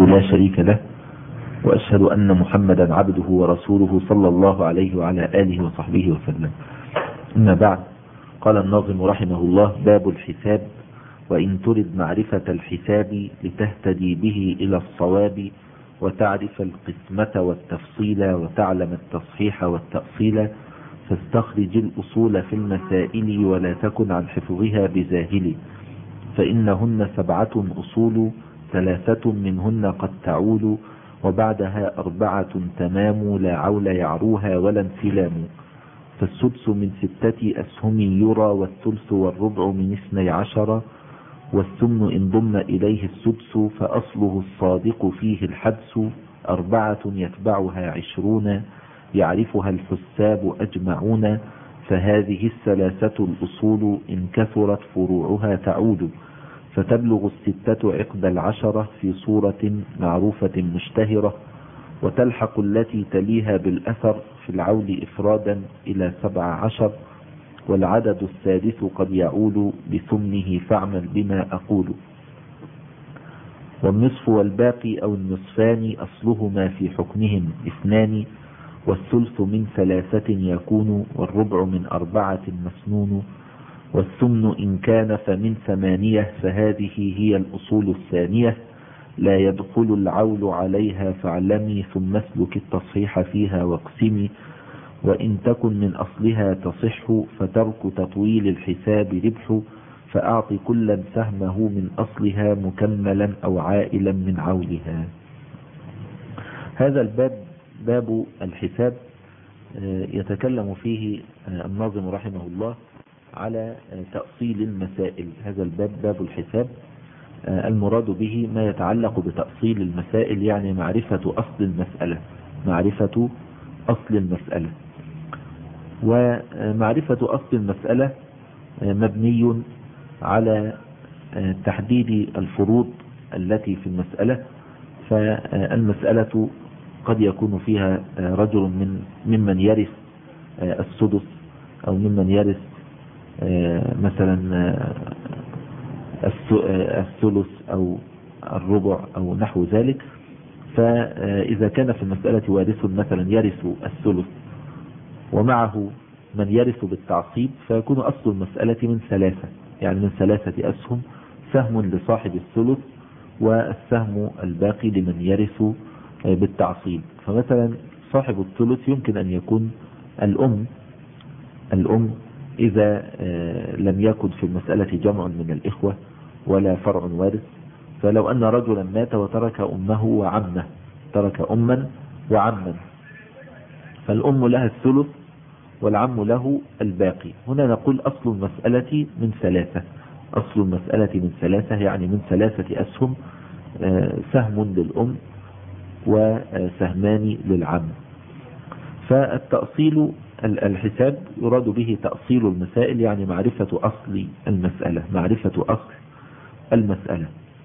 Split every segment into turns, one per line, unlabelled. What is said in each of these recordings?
لا شريك له، وأشهد أن محمدا عبده ورسوله صلى الله عليه وعلى آله وصحبه وسلم. أما بعد، قال الناظم رحمه الله: باب الحساب. وإن ترد معرفة الحساب لتهتدي به إلى الصواب، وتعرف القسمة والتفصيل، وتعلم التصحيح والتأصيل، فاستخرج الأصول في المسائل، ولا تكن عن حفظها بزاهل. فإنهن 7 أصول، 3 منهن قد تعول، وبعدها 4 تمام، لا عول يعروها ولا انسلام. فالسدس من 6 أسهم يرى، والثلث والربع من 12، والثمن إن ضم إليه السدس، فأصله الصادق فيه الحدس. 4 يتبعها 20، يعرفها الحساب أجمعون، فهذه 3 الأصول، إن كثرت فروعها تعود. فتبلغ 6 عقد 10 في صورة معروفة مشتهرة، وتلحق التي تليها بالأثر في العول إفرادا إلى 17، والعدد السادس قد يعود بثمنه، فاعمل بما أقول. والنصف والباقي أو النصفان، أصلهما في حكمهم 2، والثلث من 3 يكون، والربع من 4 مسنون. والثمن إن كان فمن 8، فهذه هي الأصول الثانية، لا يدخل العول عليها فاعلمي، ثم اسلك التصحيح فيها واقسمي. وإن تكن من أصلها تصح، فترك تطويل الحساب ربح، فأعط كلا سهمه من أصلها، مكملا أو عائلا من عولها. هذا الباب باب الحساب يتكلم فيه الناظم رحمه الله على تأصيل المسائل. هذا الباب باب الحساب، المراد به ما يتعلق بتأصيل المسائل، يعني معرفة أصل المسألة، معرفة أصل المسألة. ومعرفة أصل المسألة مبني على تحديد الفروض التي في المسألة. فالمسألة قد يكون فيها رجل ممن يرث السدس، أو ممن يرث مثلا الثلث أو الربع أو نحو ذلك. فإذا كان في المسألة وارث مثلا يرث الثلث، ومعه من يرث بالتعصيب، فيكون أصل المسألة من 3، يعني من 3 أسهم، سهم لصاحب الثلث، والسهم الباقي لمن يرث بالتعصيب. فمثلا صاحب الثلث يمكن أن يكون الأم إذا لم يكن في المسألة جمع من الإخوة ولا فرع وارث. فلو أن رجلا مات وترك أمه وعمه، ترك أما وعما، فالأم لها الثلث والعم له الباقي. هنا نقول أصل المسألة من 3، أصل المسألة من 3، يعني من 3 أسهم، سهم للأم وسهمان للعم. فالتأصيل الحساب يراد به تأصيل المسائل، يعني معرفة أصل المسألة، معرفة أصل المسألة.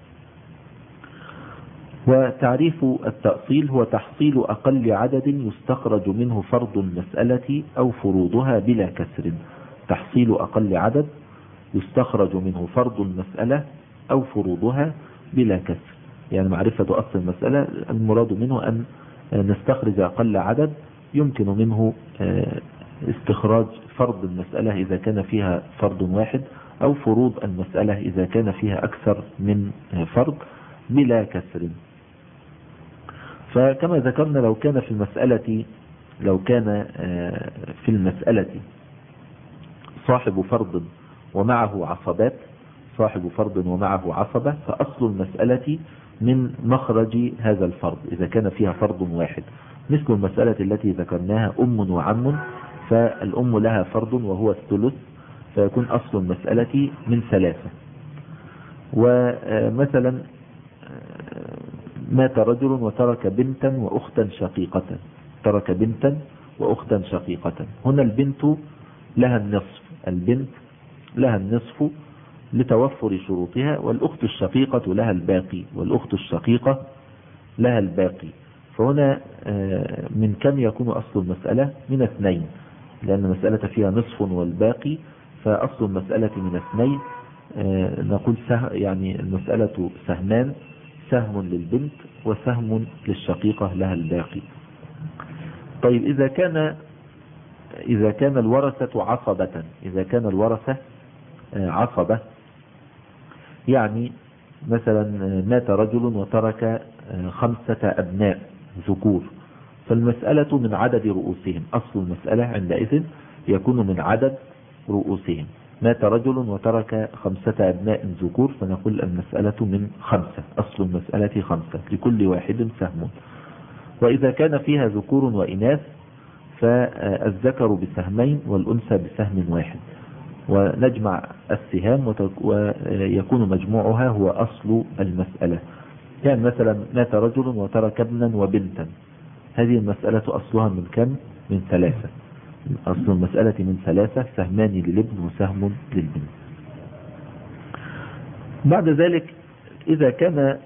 وتعريف التأصيل هو تحصيل أقل عدد يستخرج منه فرض المسألة أو فروضها بلا كسر. تحصيل أقل عدد يستخرج منه فرض المسألة أو فروضها بلا كسر، يعني معرفة أصل المسألة المراد منه أن نستخرج أقل عدد يمكن منه استخراج فرض المسألة إذا كان فيها فرض واحد، أو فروض المسألة إذا كان فيها أكثر من فرض بلا كسر. فكما ذكرنا، لو كان في المسألة صاحب فرض ومعه عصبات، صاحب فرض ومعه عصبة، فأصل المسألة من مخرج هذا الفرض إذا كان فيها فرض واحد، مثل المسألة التي ذكرناها أم وعم، فالأم لها فرض وهو الثلث، فيكون أصل المسألة من 3. ومثلا مات رجل وترك بنتا وأختا شقيقة، ترك بنتا وأختا شقيقة. هنا البنت لها النصف، البنت لها النصف لتوفر شروطها، والأخت الشقيقة لها الباقي، والأخت الشقيقة لها الباقي. فهنا من كم يكون أصل المسألة؟ من 2، لأن المسألة فيها نصف والباقي، فأصل المسألة من 2. نقول يعني المسألة سهمان، سهم للبنت وسهم للشقيقة لها الباقي. طيب إذا كان الورثة عصبة، إذا كان الورثة عصبة، يعني مثلا مات رجل وترك 5 أبناء ذكور، فالمسألة من عدد رؤوسهم. أصل المسألة عندئذ يكون من عدد رؤوسهم. مات رجل وترك 5 أبناء ذكور، فنقول المسألة من 5، أصل المسألة 5، لكل واحد سهم. وإذا كان فيها ذكور وإناث فالذكر بسهمين والأنثى بسهم واحد، ونجمع السهام ويكون مجموعها هو أصل المسألة. يعني مثلا مات رجل وترك ابنا وبنتا، هذه المسألة أصلها من كم؟ من 3. أصل المسألة من 3، سهمان للابن وسهم للبنت. بعد ذلك إذا كان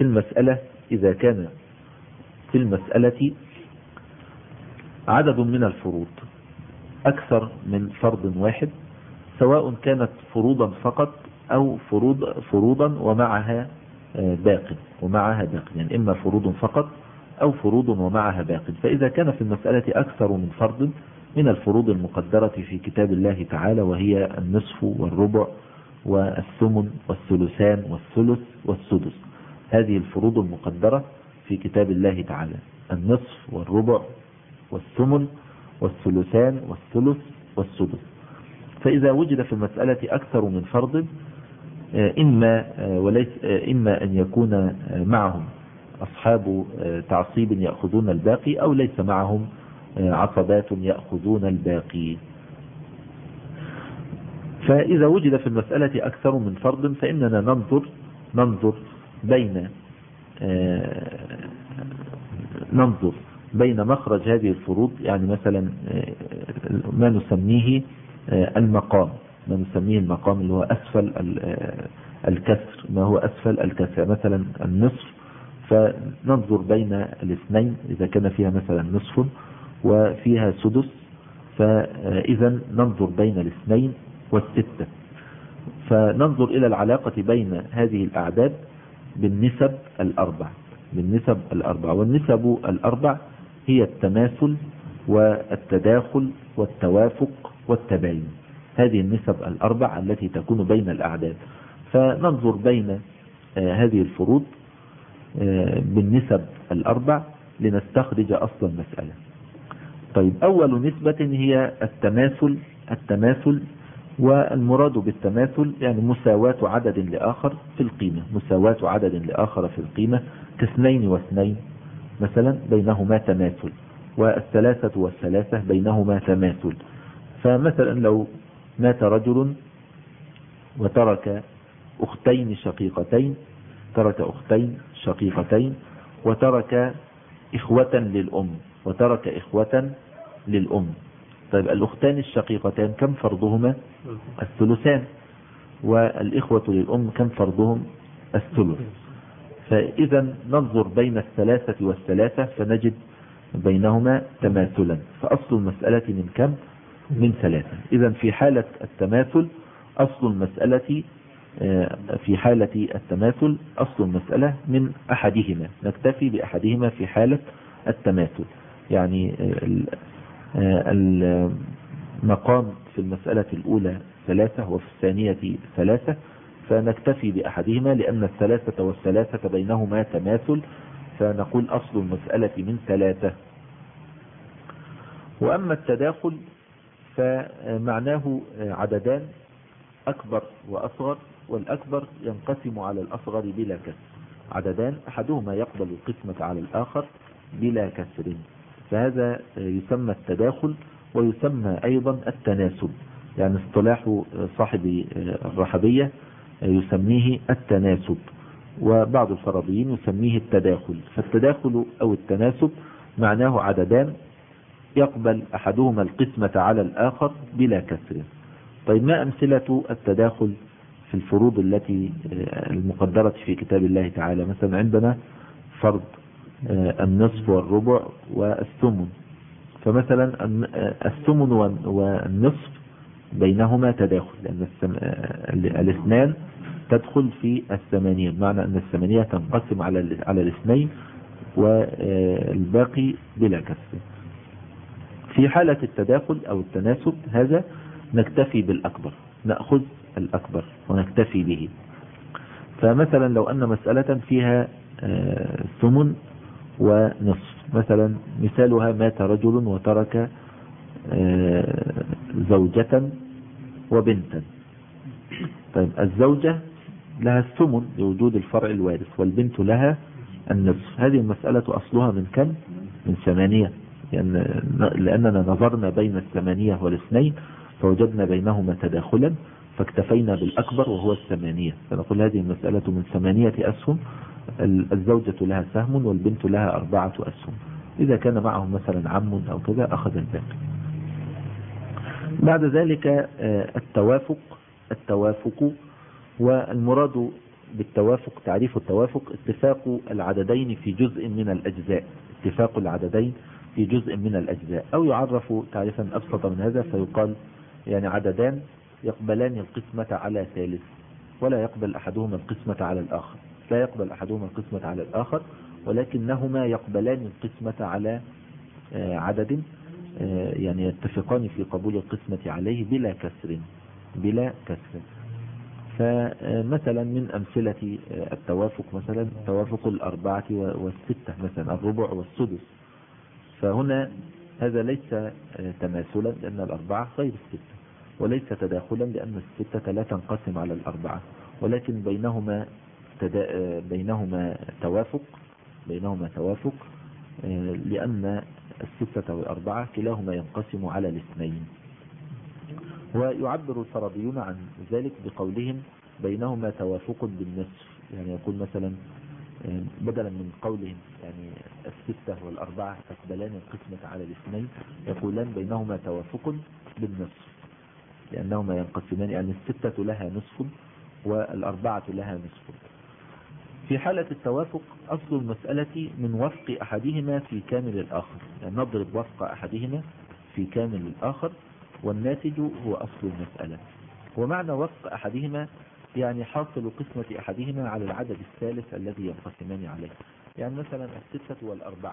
في المسألة عدد من الفروض أكثر من فرض واحد، سواء كانت فروضا فقط أو فروضا ومعها باق، يعني إما فروض فقط أو فروض ومعها باق. فإذا كان في المسألة أكثر من فرض من الفروض المقدرة في كتاب الله تعالى، وهي النصف والربع والثمن والثلثان والثلث والسدس، هذه الفروض المقدرة في كتاب الله تعالى: النصف والربع والثمن والثلثان والثلث والسدس. فإذا وجد في المسألة أكثر من فرض، إما أن يكون معهم أصحاب تعصيب يأخذون الباقي، أو ليس معهم عصبات يأخذون الباقي. فإذا وجد في المسألة أكثر من فرض فإننا ننظر بين مخرج هذه الفروض، يعني مثلا ما نسميه المقام، اللي هو أسفل الكسر، ما هو أسفل الكسر، مثلا النصف، فننظر بين الاثنين إذا كان فيها مثلا نصف وفيها سدس، فإذا ننظر بين الاثنين والستة، فننظر إلى العلاقة بين هذه الأعداد بالنسب الأربع. والنسب الأربع هي التماثل والتداخل والتوافق والتباين، هذه النسب الأربع التي تكون بين الأعداد. فننظر بين هذه الفروض بالنسب الأربع لنستخرج أصل المسألة. طيب، أول نسبة هي التماثل، والمراد بالتماثل يعني مساواة عدد لآخر في القيمة، كاثنين واثنين مثلا بينهما تماثل، والثلاثة والثلاثة بينهما تماثل. فمثلا لو مات رجل وترك أختين شقيقتين، وترك إخوة للأم، طيب الأختان الشقيقتان كم فرضهما؟ الثلثان. والإخوة للأم كم فرضهم؟ الثلث. فإذا ننظر بين الثلاثة والثلاثة فنجد بينهما تماثلا، فأصل المسألة من كم؟ من 3. إذا في حالة التماثل أصل المسألة من أحدهما، نكتفي بأحدهما في حالة التماثل. يعني المقام في المسألة الأولى 3 وفي الثانية 3، فنكتفي بأحدهما لأن الثلاثة والثلاثة بينهما تماثل، فنقول أصل المسألة من 3. وأما التداخل فمعناه عددان، أكبر وأصغر، والأكبر ينقسم على الأصغر بلا كسر. عددان أحدهما يقبل القسمة على الآخر بلا كسر، فهذا يسمى التداخل، ويسمى أيضا التناسب، يعني اصطلاح صاحب الرحبية يسميه التناسب، وبعض الفرضيين يسميه التداخل. فالتداخل أو التناسب معناه عددان يقبل أحدهما القسمة على الآخر بلا كسر. طيب، ما أمثلة التداخل في الفروض التي المقدرة في كتاب الله تعالى؟ مثلا عندنا فرض النصف والربع والثمن، فمثلا الثمن والنصف بينهما تداخل، لأن الاثنان تدخل في الثمانية، بمعنى أن الثمانية تنقسم على الاثنين والباقي بلا كسر. في حالة التداخل أو التناسب هذا نكتفي بالأكبر، نأخذ الأكبر ونكتفي به. فمثلا لو أن مسألة فيها ثمن ونصف، مثلا مثالها مات رجل وترك زوجة وبنتا. طيب الزوجة لها الثمن لوجود الفرع الوارث، والبنت لها النصف. هذه المسألة أصلها من كم؟ من 8، لأننا نظرنا بين 8 والاثنين فوجدنا بينهما تداخلا فاكتفينا بالأكبر وهو 8. فنقول هذه المسألة من 8 أسهم، الزوجة لها سهم والبنت لها 4 أسهم. إذا كان معهم مثلا عم أو كذا أخذ الباقي. بعد ذلك التوافق، والمراد بالتوافق تعريف التوافق اتفاق العددين في جزء من الأجزاء، اتفاق العددين في جزء من الأجزاء، أو يعرف تعريفا أبسط من هذا فيقال يعني عددان يقبلان القسمة على ثالث ولا يقبل أحدهما القسمة على الآخر، لا يقبل أحدهما القسمة على الآخر، ولكنهما يقبلان القسمة على عدد، يعني يتفقان في قبول القسمة عليه بلا كسر. فمثلا من أمثلة التوافق مثلا توافق 4 و6، مثلا الربع والسدس. فهنا هذا ليس تماثلا لأن 4 غير 6، وليس تداخلا لأن 6 لا تنقسم على 4، ولكن بينهما توافق لأن 6 و4 كلاهما ينقسم على 2. ويعبر الفرضيون عن ذلك بقولهم بينهما توافق بالنصف، يعني يقول مثلا بدلا من قولهم يعني 6 و4 تقبلان القسمة على 2، يقولان بينهما توافق بالنصف لأنهما ينقسمان، يعني 6 لها نصف و4 لها نصف. في حالة التوافق أصل المسألة من وفق أحدهما في كامل الآخر، يعني نضرب وفق أحدهما في كامل الآخر، والناتج هو أصل المسألة. ومعنى وفق أحدهما يعني حاصل قسمة أحدهما على العدد الثالث الذي ينقسمان عليه. يعني مثلا 6 و4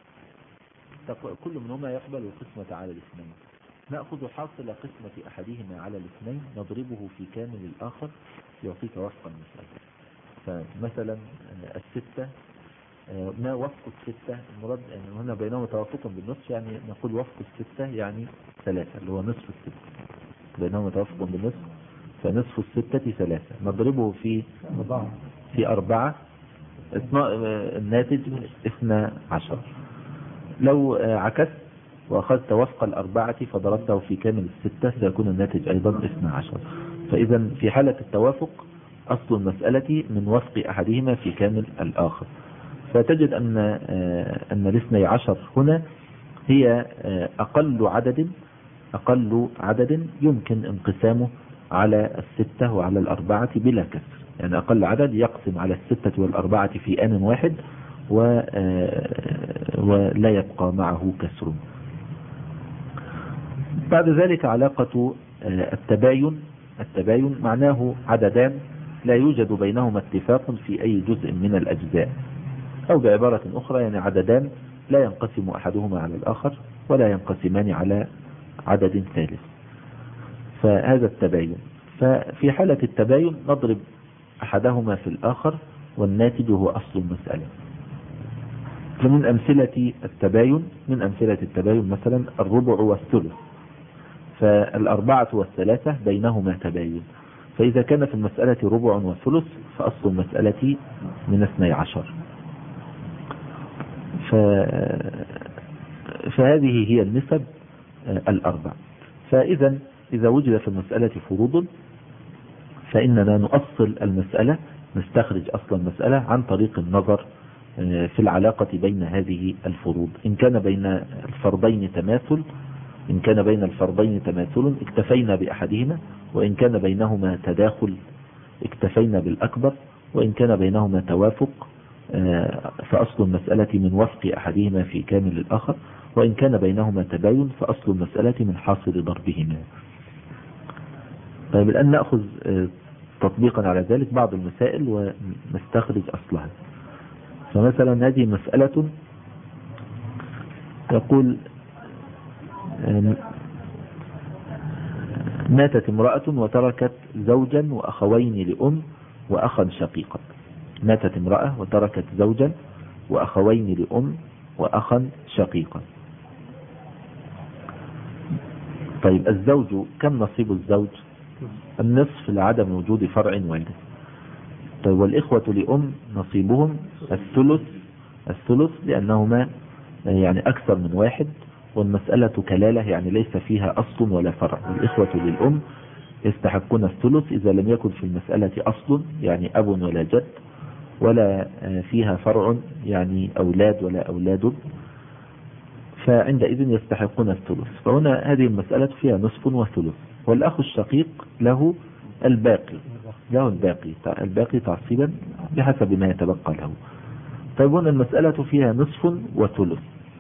كل منهما يقبل القسمة على 2، نأخذ حاصل قسمة أحدهما على 2 نضربه في كامل الآخر يعطيك وفق المسألة. فمثلا 6 ما وفق 6 المراد يعني هنا بينهما توافق بالنصف، يعني نقول وفق 6 يعني 3 اللي هو نصف 6، بينهما توافق بالنصف، فنصف 6 3 نضربه في 4 الناتج 12. لو عكست وأخذت وفق 4 فضربته في كامل 6 سيكون الناتج أيضا 12. فإذا في حالة التوافق أصل المسألة من وفق أحدهما في كامل الآخر. فتجد أن 12 هنا هي أقل عدد يمكن انقسامه على 6 وعلى 4 بلا كسر، يعني أقل عدد يقسم على 6 و4 في آن واحد ولا يبقى معه كسر. بعد ذلك علاقة التباين معناه عددان لا يوجد بينهما اتفاق في أي جزء من الأجزاء، أو بعبارة أخرى يعني عددان لا ينقسم أحدهما على الآخر ولا ينقسمان على عدد ثالث، فهذا التباين. ففي حالة التباين نضرب أحدهما في الآخر والناتج هو أصل المسألة. فمن أمثلة التباين مثلا الربع والثلث، فالأربعة والثلاثة بينهما تباين، فإذا كان في المسألة ربع وثلث فأصل المسألة من 12. فهذه هي النسب الأربع. فإذا إذا وجد في المسألة فروض فإننا نؤصل المسألة، نستخرج أصل المسألة عن طريق النظر في العلاقة بين هذه الفروض. إن كان بين الفرضين تماثل اكتفينا بأحدهما، وإن كان بينهما تداخل اكتفينا بالأكبر، وإن كان بينهما توافق فأصل المسألة من وفق أحدهما في كامل الآخر، وإن كان بينهما تباين فأصل المسألة من حاصل ضربهما. طيب الآن نأخذ تطبيقا على ذلك بعض المسائل ونستخرج أصلها. فمثلا هذه مسألة يقول ماتت امرأة وتركت زوجا وأخوين لأم وأخا شقيقا. ماتت امرأة وتركت زوجا وأخوين لأم وأخا شقيقا. طيب الزوج كم نصيب الزوج؟ النصف لعدم وجود فرع وارث. طيب والإخوة لأم نصيبهم الثلث لأنهما يعني أكثر من واحد، والمسألة كلالة يعني ليس فيها أصل ولا فرع. الإخوة للأم يستحقون الثلث إذا لم يكن في المسألة أصل يعني أب ولا جد، ولا فيها فرع يعني أولاد ولا أولاد، فعندئذ يستحقون الثلث. فهنا هذه المسألة فيها نصف وثلث. والأخ الشقيق له الباقي تعصيبا بحسب ما يتبقى له. طيب هنا المسألة فيها نصف وثلث.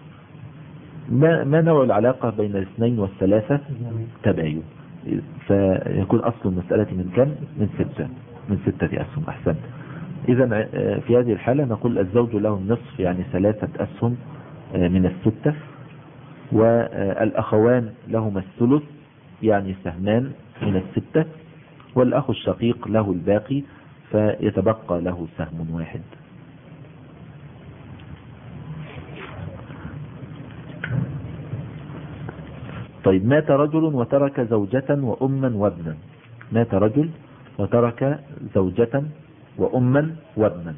ما نوع العلاقة بين الاثنين والثلاثة؟ تباين. فيكون أصل المسألة من كم؟ من ستة أسهم. أحسن. إذا في هذه الحالة نقول الزوج له النصف يعني 3 أسهم من 6، والأخوان لهما الثلث يعني سهمان من 6، والأخ الشقيق له الباقي فيتبقى له سهم واحد. طيب مات رجل وترك زوجة وأما وابنا. مات رجل وترك زوجة وأما وابنا.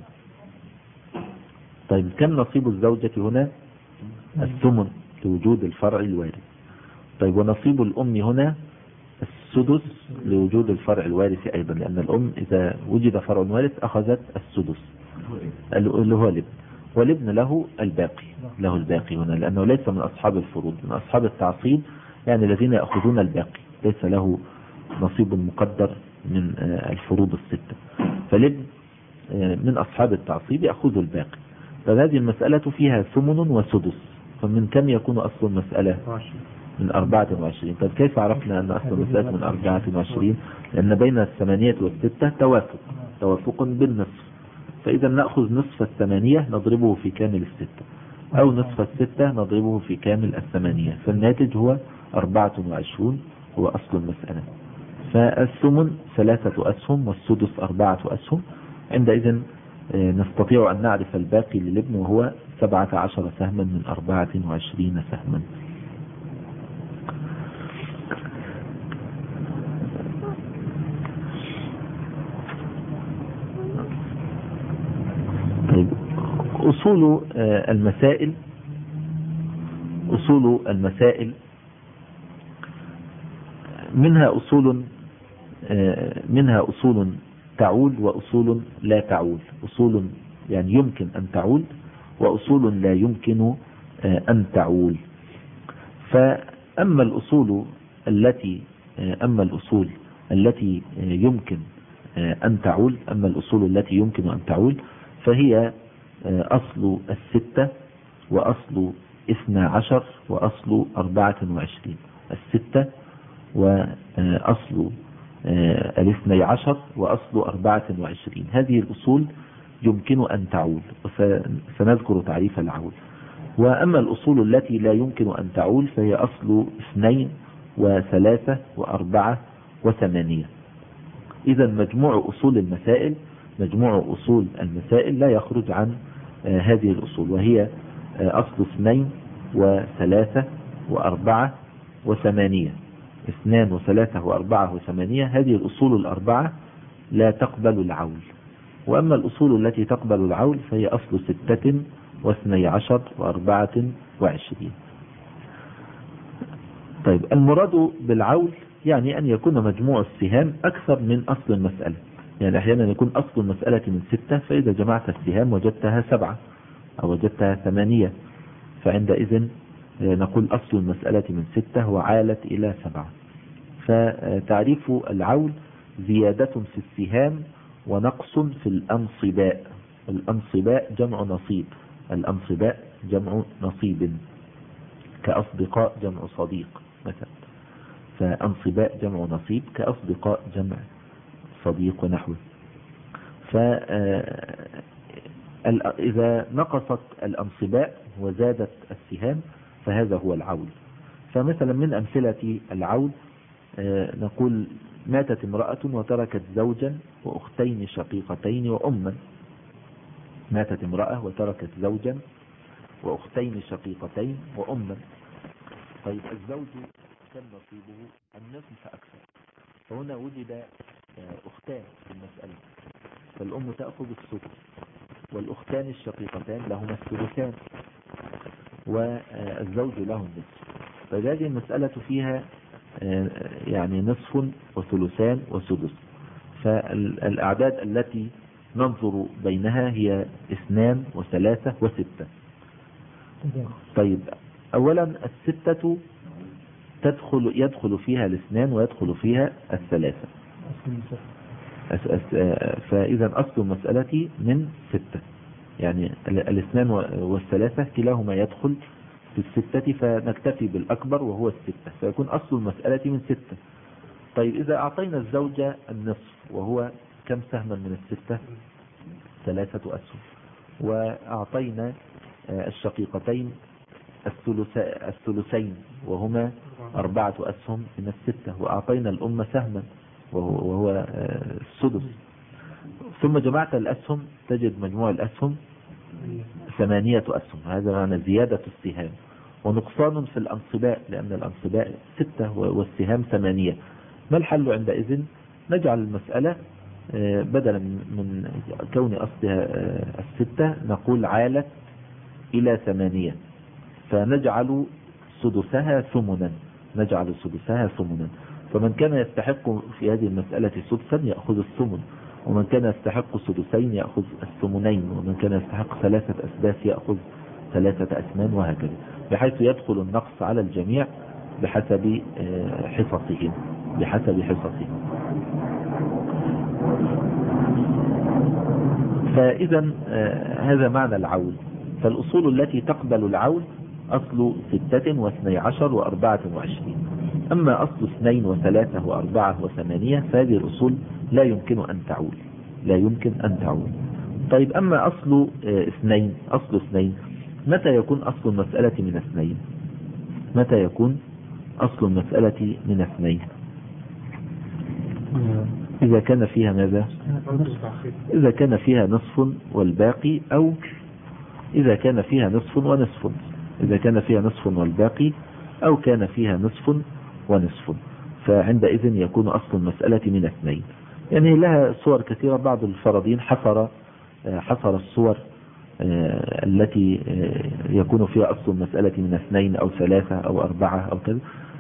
طيب كم نصيب الزوجة هنا؟ الثمن لوجود الفرع الوارث. طيب ونصيب الأم هنا السدس لوجود الفرع الوارث أيضا، لأن الأم إذا وجد فرع وارث أخذت السدس اللي هو الابن، والابن له الباقي هنا لأنه ليس من أصحاب الفروض، من أصحاب التعصيب يعني الذين يأخذون الباقي، ليس له نصيب مقدر من الفروض 6. فالابن من أصحاب التعصيب يأخذ الباقي. فهذه المسألة فيها ثمن وسدس. فمن كم يكون أصل المسألة؟ من 24. طيب كيف عرفنا أن أصل المسألة من 24؟ لأن بين 8 و6 توافق بالنصف. فإذا نأخذ نصف 8 نضربه في كامل 6، أو نصف 6 نضربه في كامل 8، فالناتج هو 24 هو أصل المسألة. فالثمن 3 أسهم والسدس 4 أسهم. عندئذ نستطيع أن نعرف الباقي للابن وهو 17 سهما من 24 سهما. طيب أصول المسائل منها أصول تعول وأصول لا تعول. أصول يعني يمكن أن تعول، وأصول لا يمكن أن تعول. فأما الأصول التي يمكن أن تعول، فهي أصل 6 وأصل 12 وأصل 24. 6 وأصل 12 وأصل 24. هذه الأصول يمكن أن تعول، وسنذكر تعريف العول. وأما الأصول التي لا يمكن أن تعول فهي أصل 2 و3 و4 و8. إذا مجموع أصول المسائل لا يخرج عن هذه الأصول، وهي أصل 2 و3 و4 و8. 2 و3 و4 و8. هذه الأصول ال4 لا تقبل العول. وأما الأصول التي تقبل العول فهي أصل 6 و12 و24. طيب المراد بالعول يعني أن يكون مجموع السهام أكثر من أصل المسألة. يعني أحيانا يكون أصل المسألة من 6، فإذا جمعت السهام وجدتها 7 أو وجدتها 8، فعندئذ نقول أصل المسألة من 6 وعالت إلى 7. فتعريف العول زيادة في السهام ونقص في الأنصباء. الأنصباء جمع نصيب. الأنصباء جمع نصيب، كأصدقاء جمع صديق مثلا. فأنصباء جمع نصيب كأصدقاء جمع صديق ونحوه. فإذا نقصت الأنصباء وزادت السهام فهذا هو العول. فمثلا من أمثلة العول نقول ماتت امرأة وتركت زوجا وأختين شقيقتين وأما. ماتت امرأة وتركت زوجا وأختين شقيقتين وأما. طيب الزوج كم نصيبه؟ النصف فأكثر. فهنا وجد أختان في المسألة، فالأم تأخذ السدس والأختان الشقيقتان لهما الثلثان والزوج له النصف. فهذه المسألة فيها يعني نصف وثلثان وسدس. فالأعداد التي ننظر بينها هي 2 و3 و6. طيب أولا الستة يدخل فيها 2 ويدخل فيها 3. فإذا أصل المسألة من 6، يعني 2 و3 كلاهما يدخل في 6، فنكتفي بالأكبر وهو 6، فيكون أصل المسألة من 6. طيب إذا أعطينا الزوجة النصف وهو كم سهما من 6؟ 3 أسهم. وأعطينا الشقيقتين الثلثين وهما 4 أسهم من 6، وأعطينا الأم سهما وهو السدس. ثم جمعت الأسهم تجد مجموع الأسهم 8 أسهم. هذا معنى زيادة السهام ونقصان في الأنصباء، لأن الأنصباء 6 والسهام 8. ما الحل عندئذ؟ نجعل المسألة بدلا من كون أصلها 6 نقول عالت إلى 8، فنجعل سدسها ثمنا. فمن كان يستحق في هذه المسألة سدسا يأخذ الثمن، ومن كان يستحق سدسين يأخذ الثمنين، ومن كان يستحق 3 أسداس يأخذ 3 أثمان، وهكذا، بحيث يدخل النقص على الجميع بحسب حصصهم. فإذا هذا معنى العول. فالأصول التي تقبل العول أصل 6 و12 و24. أما أصل 2 و3 و4 و8 فهذه الأصول لا يمكن أن تعول. طيب أما أصل 2 متى يكون أصل المسألة من 2؟ إذا كان فيها ماذا؟ إذا كان فيها نصف والباقي، أو إذا كان فيها نصف ونصف. والباقي، أو كان فيها نصف ونصف، فعندئذ يكون أصل المسألة من 2. يعني لها صور كثيرة. بعض الفرضين حصر الصور التي يكون فيها أصل المسألة من 2 أو 3 أو 4 أو كذا.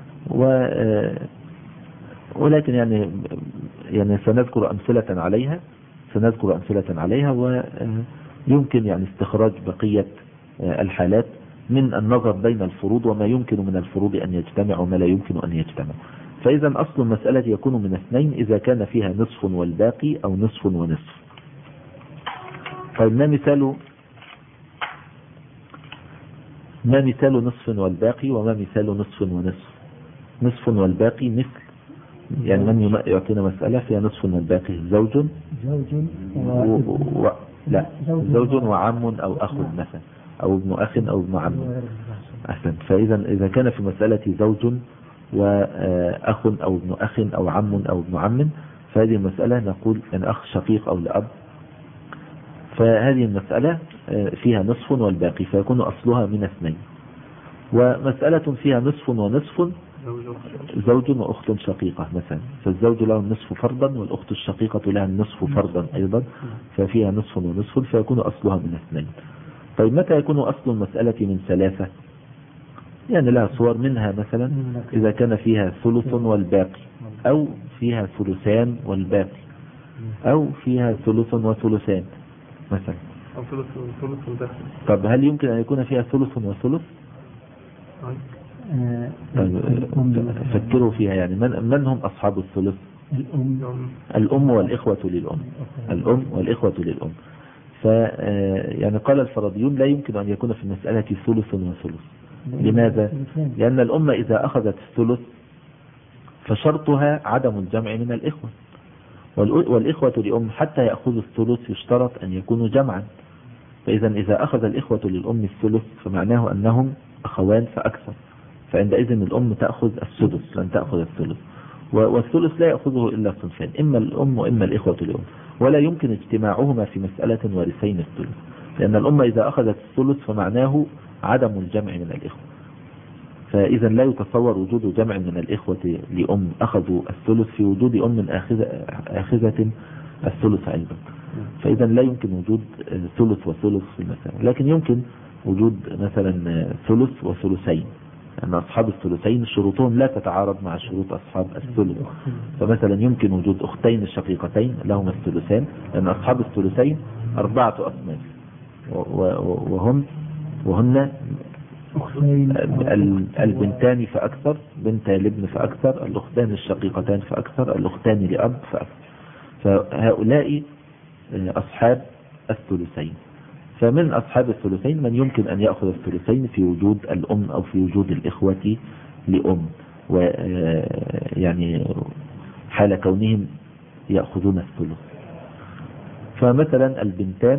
ولكن يعني سنذكر أمثلة عليها، ويمكن يعني استخراج بقية الحالات من النظر بين الفروض، وما يمكن من الفروض أن يجتمع وما لا يمكن أن يجتمع. فإذا أصل المسألة يكون من 2 إذا كان فيها نصف والباقي أو نصف ونصف. طيب ما مثال نصف والباقي وما مثال نصف ونصف؟ نصف والباقي مثل، يعني من يعطينا مسألة فيها نصف والباقي؟ زوج وعم أو أخ مثلا، أو ابن أخ أو ابن عم. أحسن. فإذا كان في مسألة زوج وأخ أو ابن أخ أو عم أو ابن عم، فهذه المسألة نقول أن أخ شقيق أو لأب، فهذه المسألة فيها نصف والباقي، فيكون أصلها من 2. ومسألة فيها نصف ونصف، زوج وأخت شقيقة مثلا، فالزوج له النصف فرضا والأخت الشقيقة لها النصف فرضا أيضا، ففيها نصف ونصف، فيكون أصلها من 2. طيب متى يكون أصل المسألة من 3؟ يعني لها صور، منها مثلا إذا كان فيها ثلث والباقي، أو فيها ثلثان والباقي، أو فيها ثلث وثلثان مثلا،
أو ثلث وداخل.
طب هل يمكن أن يكون فيها ثلث وثلث؟ فكروا فيها. يعني من هم أصحاب الثلث؟ الأم والإخوة للأم. يعني قال الفرضيون لا يمكن أن يكون في المسألة ثلث وثلث. لماذا؟ لأن الأمة إذا أخذت الثلث فشرطها عدم الجمع من الإخوة، والإخوة لأم حتى يأخذوا الثلث يشترط أن يكونوا جمعا. إذا أخذ الإخوة للأم الثلث فمعناه أنهم أخوان فأكثر، فعندئذ الأم تأخذ السدس لن تأخذ الثلث. والثلث لا يأخذه إلا صنفان، إما الأم وإما الإخوة لأم، ولا يمكن اجتماعهما في مسألة وارثين الثلث، لأن الأم إذا أخذت الثلث فمعناه عدم الجمع من الإخوة. فإذا لا يتصور وجود جمع من الإخوة لأم أخذوا الثلث في وجود أم آخذة الثلث أيضا. فإذا لا يمكن وجود ثلث وثلث في المسألة، لكن يمكن وجود مثلا ثلث وثلثين، أن أصحاب الثلثين شروطهم لا تتعارض مع شروط أصحاب الثلث. فمثلا يمكن وجود أختين الشقيقتين لهما الثلثان، لأن أصحاب الثلثين 4 أصناف، وهن البنتان فأكثر، بنتا الابن فأكثر، الأختان الشقيقتان فأكثر، الأختان لأب فأكثر. فهؤلاء أصحاب الثلثين. فمن أصحاب الثلثين من يمكن أن يأخذ الثلثين في وجود الأم أو في وجود الإخوة لأم، ويعني حال كونهم يأخذون الثلث. فمثلا البنتان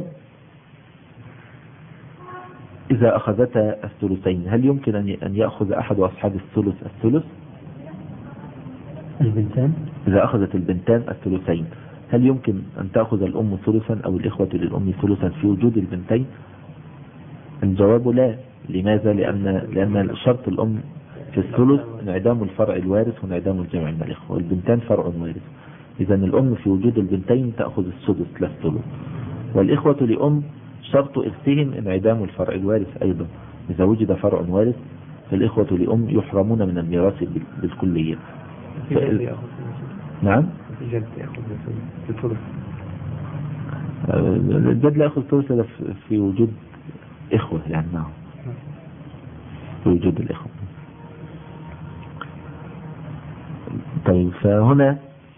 إذا أخذتا الثلثين هل يمكن أن يأخذ أحد أصحاب الثلث؟
البنتان
إذا أخذت البنتان الثلثين هل يمكن أن تأخذ الأم ثلثا أو الإخوة للأم ثلثا في وجود البنتين؟ الجواب لا. لماذا؟ لأن شرط الأم في الثلث انعدام الفرع الوارث وانعدام الجمع من الإخوة، والبنتان فرع وارث. إذا الأم في وجود البنتين تأخذ السدس لا الثلث. والإخوة لأم شرط إرثهم انعدام الفرع الوارث أيضا. إذا وجد فرع وارث فالإخوة لأم يحرمون من الميراث بالكلية. نعم، الجد لا يأخذ ثلث في وجود إخوة، يعني نعم في وجود الإخوة. طيب، فهنا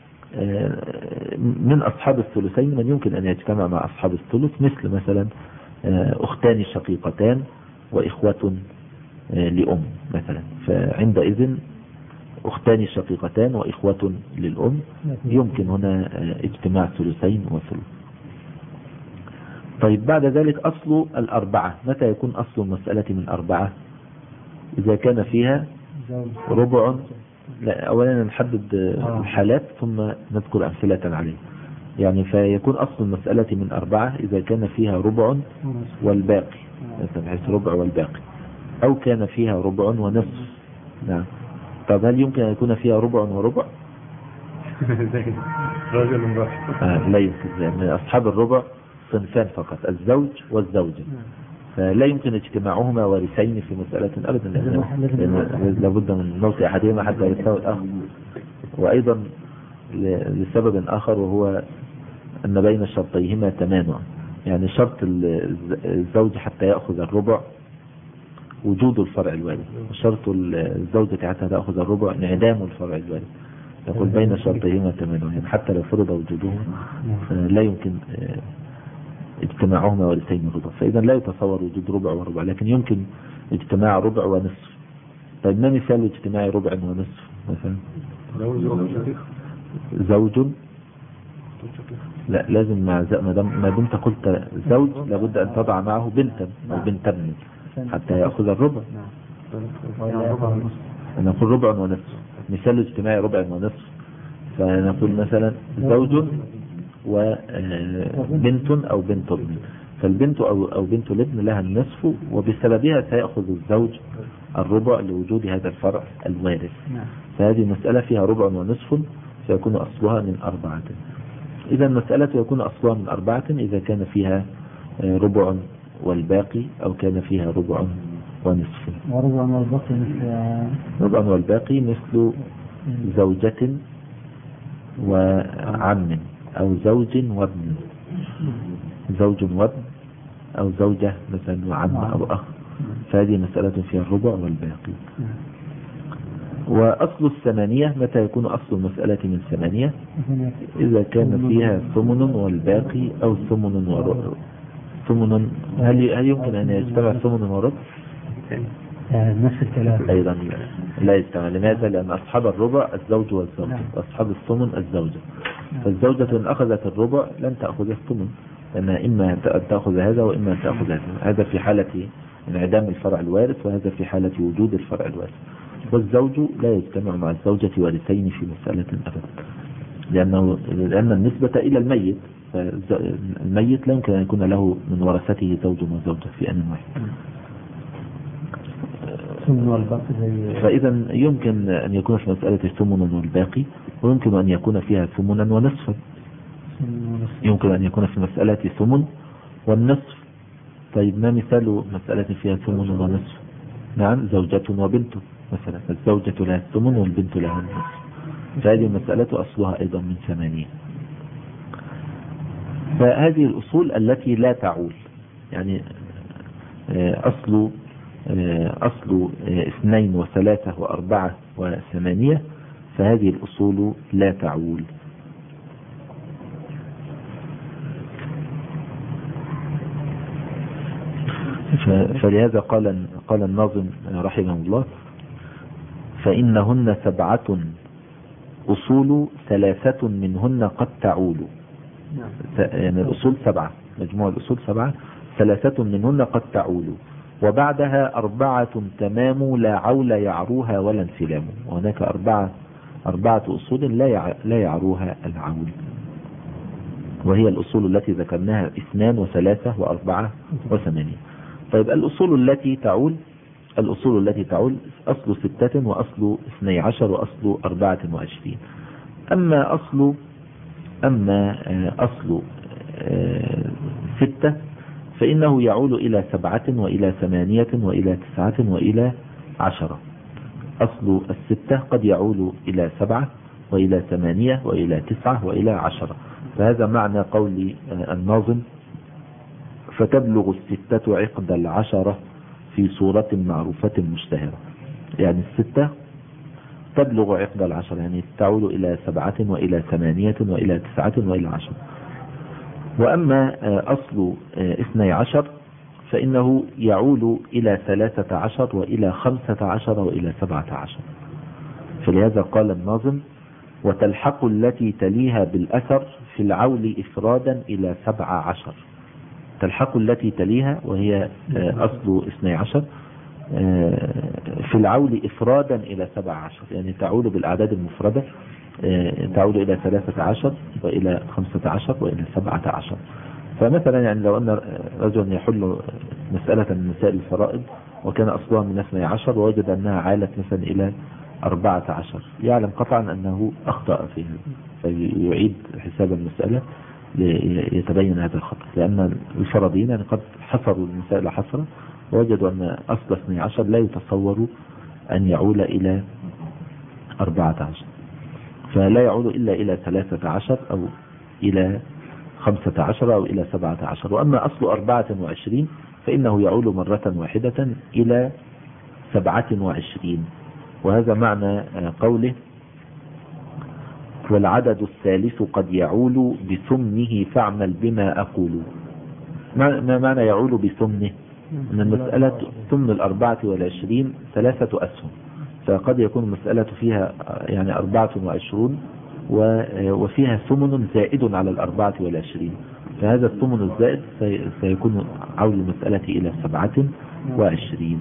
من أصحاب الثلثين من يمكن أن يجتمع مع أصحاب الثلث، مثلا أختان شقيقتان وإخوة لأم مثلا، فعندئذ أختان شقيقتان وإخوة للأم يمكن هنا اجتماع ثلثين وثلث. طيب، بعد ذلك أصل الأربعة. متى يكون أصل المسألة من 4؟ إذا كان فيها ربع. لا، أولا نحدد الحالات ثم نذكر أمثلة عليه. يعني فيكون أصل المسألة من 4 إذا كان فيها ربع والباقي، بحيث ربع والباقي، أو كان فيها ربع ونصف. نعم. طب هل يمكن أن يكون فيها ربع وربع؟ لا يمكن، لأن أصحاب الربع صنفان فقط، الزوج والزوجة، فلا يمكن اجتماعهما وارثين في مسألة أبدا، لأن لابد من موت أحدهما حتى يرثه الآخر. وأيضا لسبب آخر، وهو أن بين شرطيهما تمانع. يعني شرط الزوج حتى يأخذ الربع وجود الفرع الوارث، وشرط الزوجة حتى تأخذ الربع انعدام الفرع الوارث. يقول بين شرطيهما تمانع، يعني حتى لو فرض وجودهما لا يمكن اجتماعهما وارثين الربع. فإذا لا يتصور وجود ربع وربع، لكن يمكن اجتماع ربع ونصف. طيب، ما مثال اجتماع ربع ونصف مثلا؟ زوج. لا، لازم ما دمت قلت زوج لابد أن تضع معه بنتا أو بنتين حتى يأخذ الربع. نقول ربع ونصف. مثال اجتماع ربع ونصف، فنقول مثلا زوج وبنت أو بنت ابن، فالبنت أو بنت الابن لها النصف، وبسببها سيأخذ الزوج الربع لوجود هذا الفرع الوارث. فهذه مسألة فيها ربع ونصف، سيكون أصلها من 4. إذا المسألة يكون أصلها من 4 إذا كان فيها ربع والباقي، أو كان فيها ربع ونصف. ربع والباقي مثل زوجة وعم، أو زوج وابن، زوج وابن، أو زوجة مثلا وعم أو أخ. فهذه مسألة فيها الربع والباقي. وأصل 8 متى يكون أصل المسألة من 8؟ إذا كان فيها ثمن والباقي، أو ثمن وربع. ثمن، هل يمكن أن يجتمع ثمن وربع؟
نفس الكلام
أيضا لا يجتمع. لماذا؟ لأن أصحاب الربع الزوج والزوجة،
نعم.
وأصحاب الثمن الزوجة. فالزوجة إن أخذت الربع لن تأخذ الثمن، لأنها إما أن تأخذ هذا وإما أن تأخذ هذا. هذا في حالة انعدام الفرع الوارث، وهذا في حالة وجود الفرع الوارث. والزوج لا يجتمع مع الزوجة وارثين في مسألة أبدا، لأن النسبة إلى الميت، الميت لا يمكن أن يكون له من ورثته زوج وزوجة في آن واحد. فإذا يمكن أن يكون في مسألة ثمن والباقي، ويمكن أن يكون فيها ثمنا ونصفا. يمكن أن يكون في مسألة ثمن والنصف. طيب ما مثال مسألة فيها ثمن ونصف؟ نعم، زوجة وبنت مثلا، الزوجة لها الثمن والبنت لها النصف، فهذه المسألة أصلها أيضا من 8. فهذه الأصول التي لا تعول، يعني أصل 2 و3 و4 و8، فهذه الأصول لا تعول. فلهذا قال الناظم رحمه الله: فإنهن 7 أصول 3 منهن قد تعول. يعني الأصول 7، مجموع الأصول 7، 3 منهن قد تعول، وبعدها 4 تمام لا عول يعروها ولا انسلام. وهناك 4 أصول لا يعروها العول، وهي الأصول التي ذكرناها 2 و3 و4 و8. طيب الأصول التي تعول أصل 6 وأصل 12 وأصل 24. أما أصل 6 فإنه يعول إلى 7 وإلى 8 وإلى 9 وإلى 10. أصل 6 قد يعول إلى 7 وإلى 8 وإلى 9 وإلى 10. فهذا معنى قول الناظم: فتبلغ 6 عقد 10 في صورة معروفة مشتهرة. يعني 6 تبلغ عقد 10، يعني تعول إلى 7 وإلى 8 وإلى 9 وإلى 10. وأما أصل 12 فإنه يعول إلى 13 وإلى 15 وإلى 17. فلهذا قال الناظم: وتلحق التي تليها بالأثر في العول إفرادا إلى 17. تلحق التي تليها وهي أصل 12 في العول إفرادا إلى 17، يعني تعول بالأعداد المفردة، تعود إلى 13 وإلى 15 وإلى 17. فمثلا يعني لو أن رجل يحل مسألة من مسائل الفرائض وكان أصلها من 12 ووجد أنها عالت مثلا إلى 14، يعلم قطعا أنه أخطأ فيها، فيعيد حساب المسألة ليتبين هذا الخطأ، لأن الفرضيين يعني قد حصروا المسائل حصرا ووجدوا أن أصل 12 لا يتصور أن يعول إلى 14، فلا يعود إلا إلى 13 أو إلى 15 أو إلى 17. وأما أصل 24 فإنه يعود مرة واحدة إلى 27. وهذا معنى قوله: والعدد الثالث قد يعول بثمنه فاعمل بما أقول. ما معنى يعول بثمنه؟ أن المسألة ثمن 24 3 أسهم، فقد يكون المسألة فيها يعني 24 وفيها ثمن زائد على 24، فهذا الثمن الزائد سيكون عول المسألة إلى 27.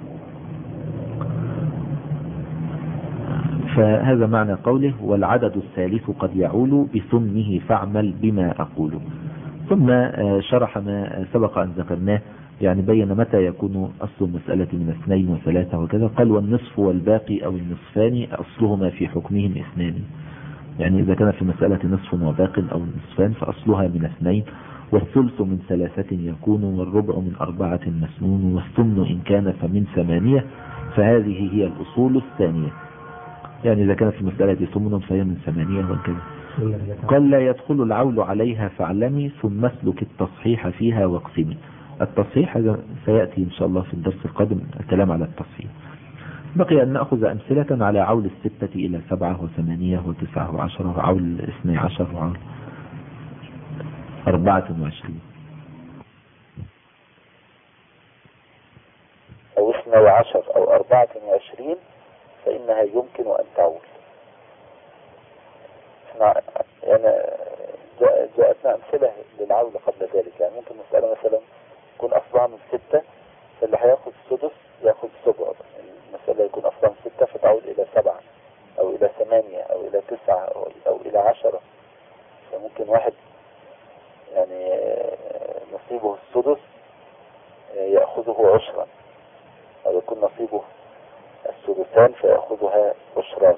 فهذا معنى قوله: والعدد الثالث قد يعول بثمنه فاعمل بما أقول. ثم شرح ما سبق أن ذكرناه، يعني بين متى يكون أصل المسألة من 2 و3 وكذا. قال: والنصف والباقي أو النصفان أصلهما في حكمهم 2. يعني إذا كان في مسألة نصف وباق أو نصفان فأصلها من 2، والثلث من 3 يكون، والربع من 4 مسنون، والثمن إن كان فمن 8. فهذه هي الأصول الثانية. يعني إذا كان في مسألة ثمن فهي من 8 وكذا. قال: لا يدخل العول عليها فاعلمي، ثم اسلك التصحيح فيها واقسمي. التصحيح هذا سيأتي إن شاء الله في الدرس القادم الكلام على التصحيح. بقي أن نأخذ أمثلة على عول 6 إلى 7 و8 و9 و10 وعول 12 وعول 24.
أو 12 أو 24 فإنها يمكن أن تعول. يعني جاءتنا أمثلة للعول قبل ذلك. يعني ممكن مسألة مثلا يكون أصلها من 6، فاللي هياخد السدس ياخد السبع. المسألة يكون أصلها من 6 فتعود إلى 7 أو إلى 8 أو إلى 9 أو إلى 10. فممكن واحد يعني نصيبه السدس يأخذه عشرا، أو يكون نصيبه السدسان فيأخذها عشران.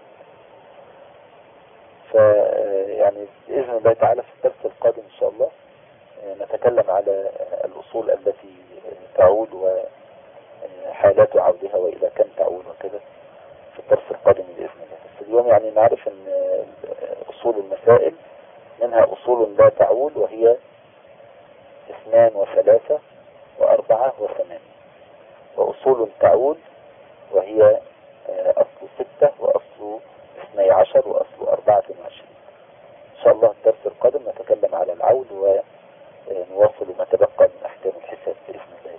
فيعني بإذن الله تعالى في الدرس القادم إن شاء الله نتكلم على الأصول التي تعود وحالات عودها وإلى كم تعود وكذا في الدرس القادم بإذن الله. بس اليوم يعني نعرف أن أصول المسائل منها أصول لا تعود، وهي 2 و3 و4 و8، وأصول تعود وهي أصل 6 وأصل 12 وأصل 24. إن شاء الله الدرس القادم نتكلم على العود ونواصل ما تبقى من أحكام الحساب بإذن الله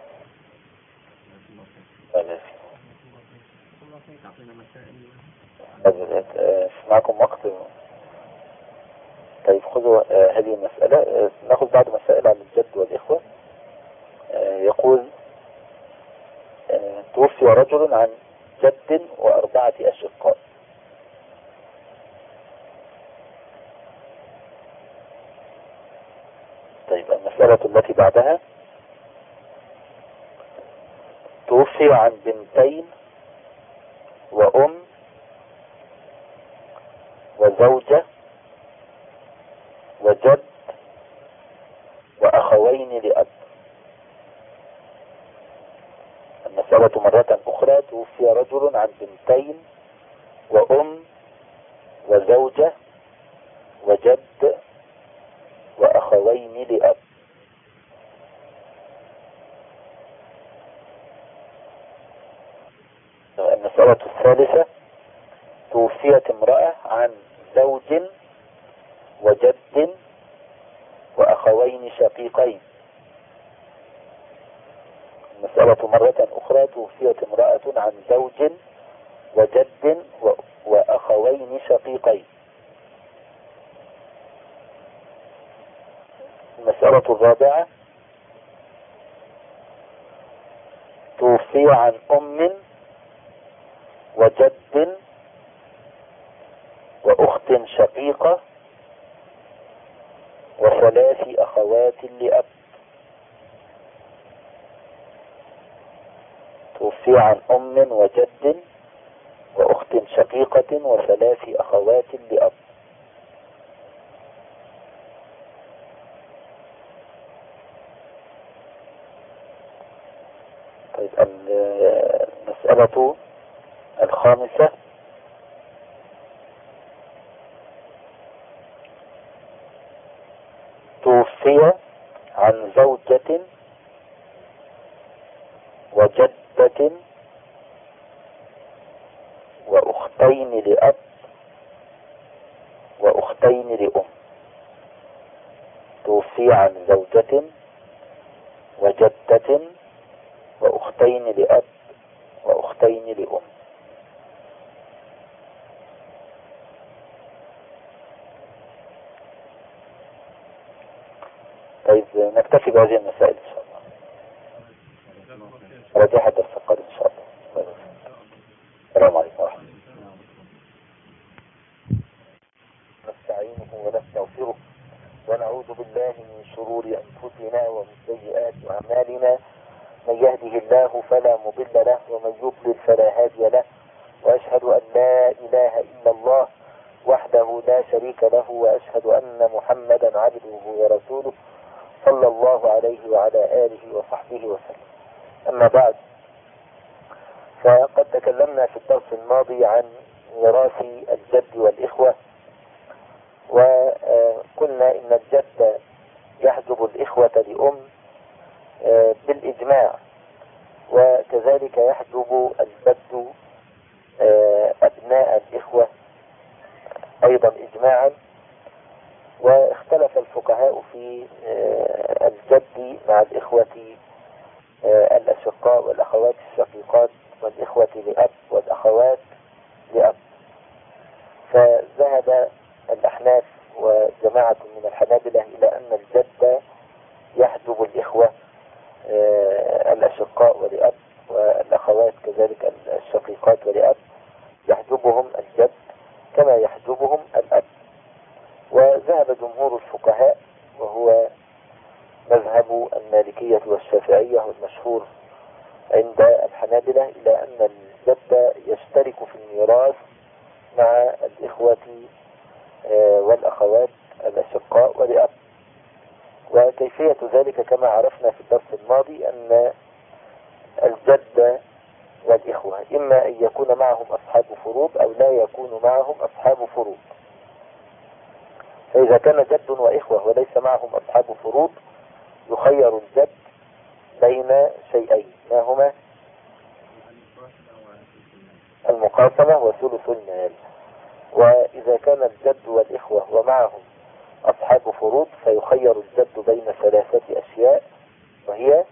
تعالى. معكم وقت؟ طيب خذوا هذه المسألة. نأخذ بعض مسائل عن الجد والإخوة. يقول توفي رجل عن جد و4 أشقاء. طيب المسألة التي بعدها توفي عن بنتين وأم وزوجة وجد وأخوين لأب. المسألة مرة أخرى توفي رجل عن بنتين وأم وزوجة وجد وأخوين لأب. المسألة الثالثة توفيت امرأة عن زوج وجد وأخوين شقيقين. المسألة مرة أخرى توفيت امرأة عن زوج وجد وأخوين شقيقين. المسألة الرابعة توفي عن أم وجد وأخت شقيقة و3 أخوات لأب. توفي عن أم وجد وأخت شقيقة و3 أخوات لأب. طيب المسألة الخامسة توفي عن زوجة وجدة وأختين لأب وأختين لأم. توفي عن زوجة وجدة وأختين لأب وأختين لأم. طيب نكتفي بهذه المسائل إن شاء الله. رجع الدرس القادم إن شاء الله. السلام عليكم ورحمة الله. نستعينه ونستغفره ونعوذ بالله من شرور أنفسنا ومن سيئات أعمالنا. من يهده الله فلا مضل له ومن يضلل فلا هادي له. وأشهد أن لا إله إلا الله وحده لا شريك له، وأشهد أن محمدا عبده ورسوله صلى الله عليه وعلى آله وصحبه وسلم. أما بعد، فقد تكلمنا في الدرس الماضي عن ميراث الجد والإخوة، وقلنا إن الجد يحجب الإخوة لأم بالإجماع، وكذلك يحجب الجد أبناء الإخوة أيضا إجماعا. واختلف الفقهاء في الجد مع الإخوة الأشقاء والأخوات والأخوات الشقيقات والإخوة لأب والأخوات لأب. فذهب الأحناف وجماعة من الحنابلة إلى أن الجد يحجب الإخوة الأشقاء ولأب، والأخوات كذلك الشقيقات ولأب يحجبهم الجد كما يحجبهم الأب. وذهب جمهور الفقهاء وهو مذهب المالكية والشافعية والمشهور عند الحنابلة إلى أن الجد يشترك في الميراث مع الإخوة والأخوات الأشقاء ولأب. وكيفية ذلك كما عرفنا في الدرس الماضي أن الجد والإخوة إما أن يكون معهم أصحاب فروض أو لا يكون معهم أصحاب فروض. فإذا كان جد وإخوة وليس معهم أصحاب فروض يخير الجد بين شيئين، ما هما؟ المقاسمة وثلث المال. وإذا كان الجد والإخوة ومعهم أصحاب فروض فيخير الجد بين ثلاثة أشياء، وهي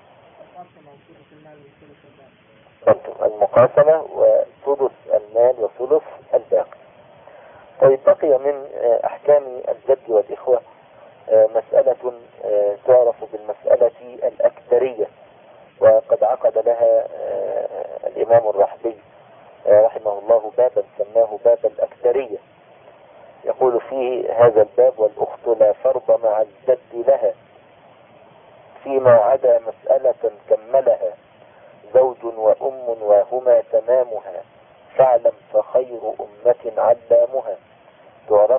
المقاسمة وثلث المال وثلث الباقي. طيب بقي من أحكام الجد والإخوة مسألة تعرف بالمسألة الأكثرية، وقد عقد لها الإمام الرحبي رحمه الله بابا سماه باب الأكثرية. يقول فيه هذا الباب: والأخت لا فرض مع الجد لها فيما عدا مسألة كملها زوج وأم وهما تمامها، فاعلم فخير أمة علامها، تعرف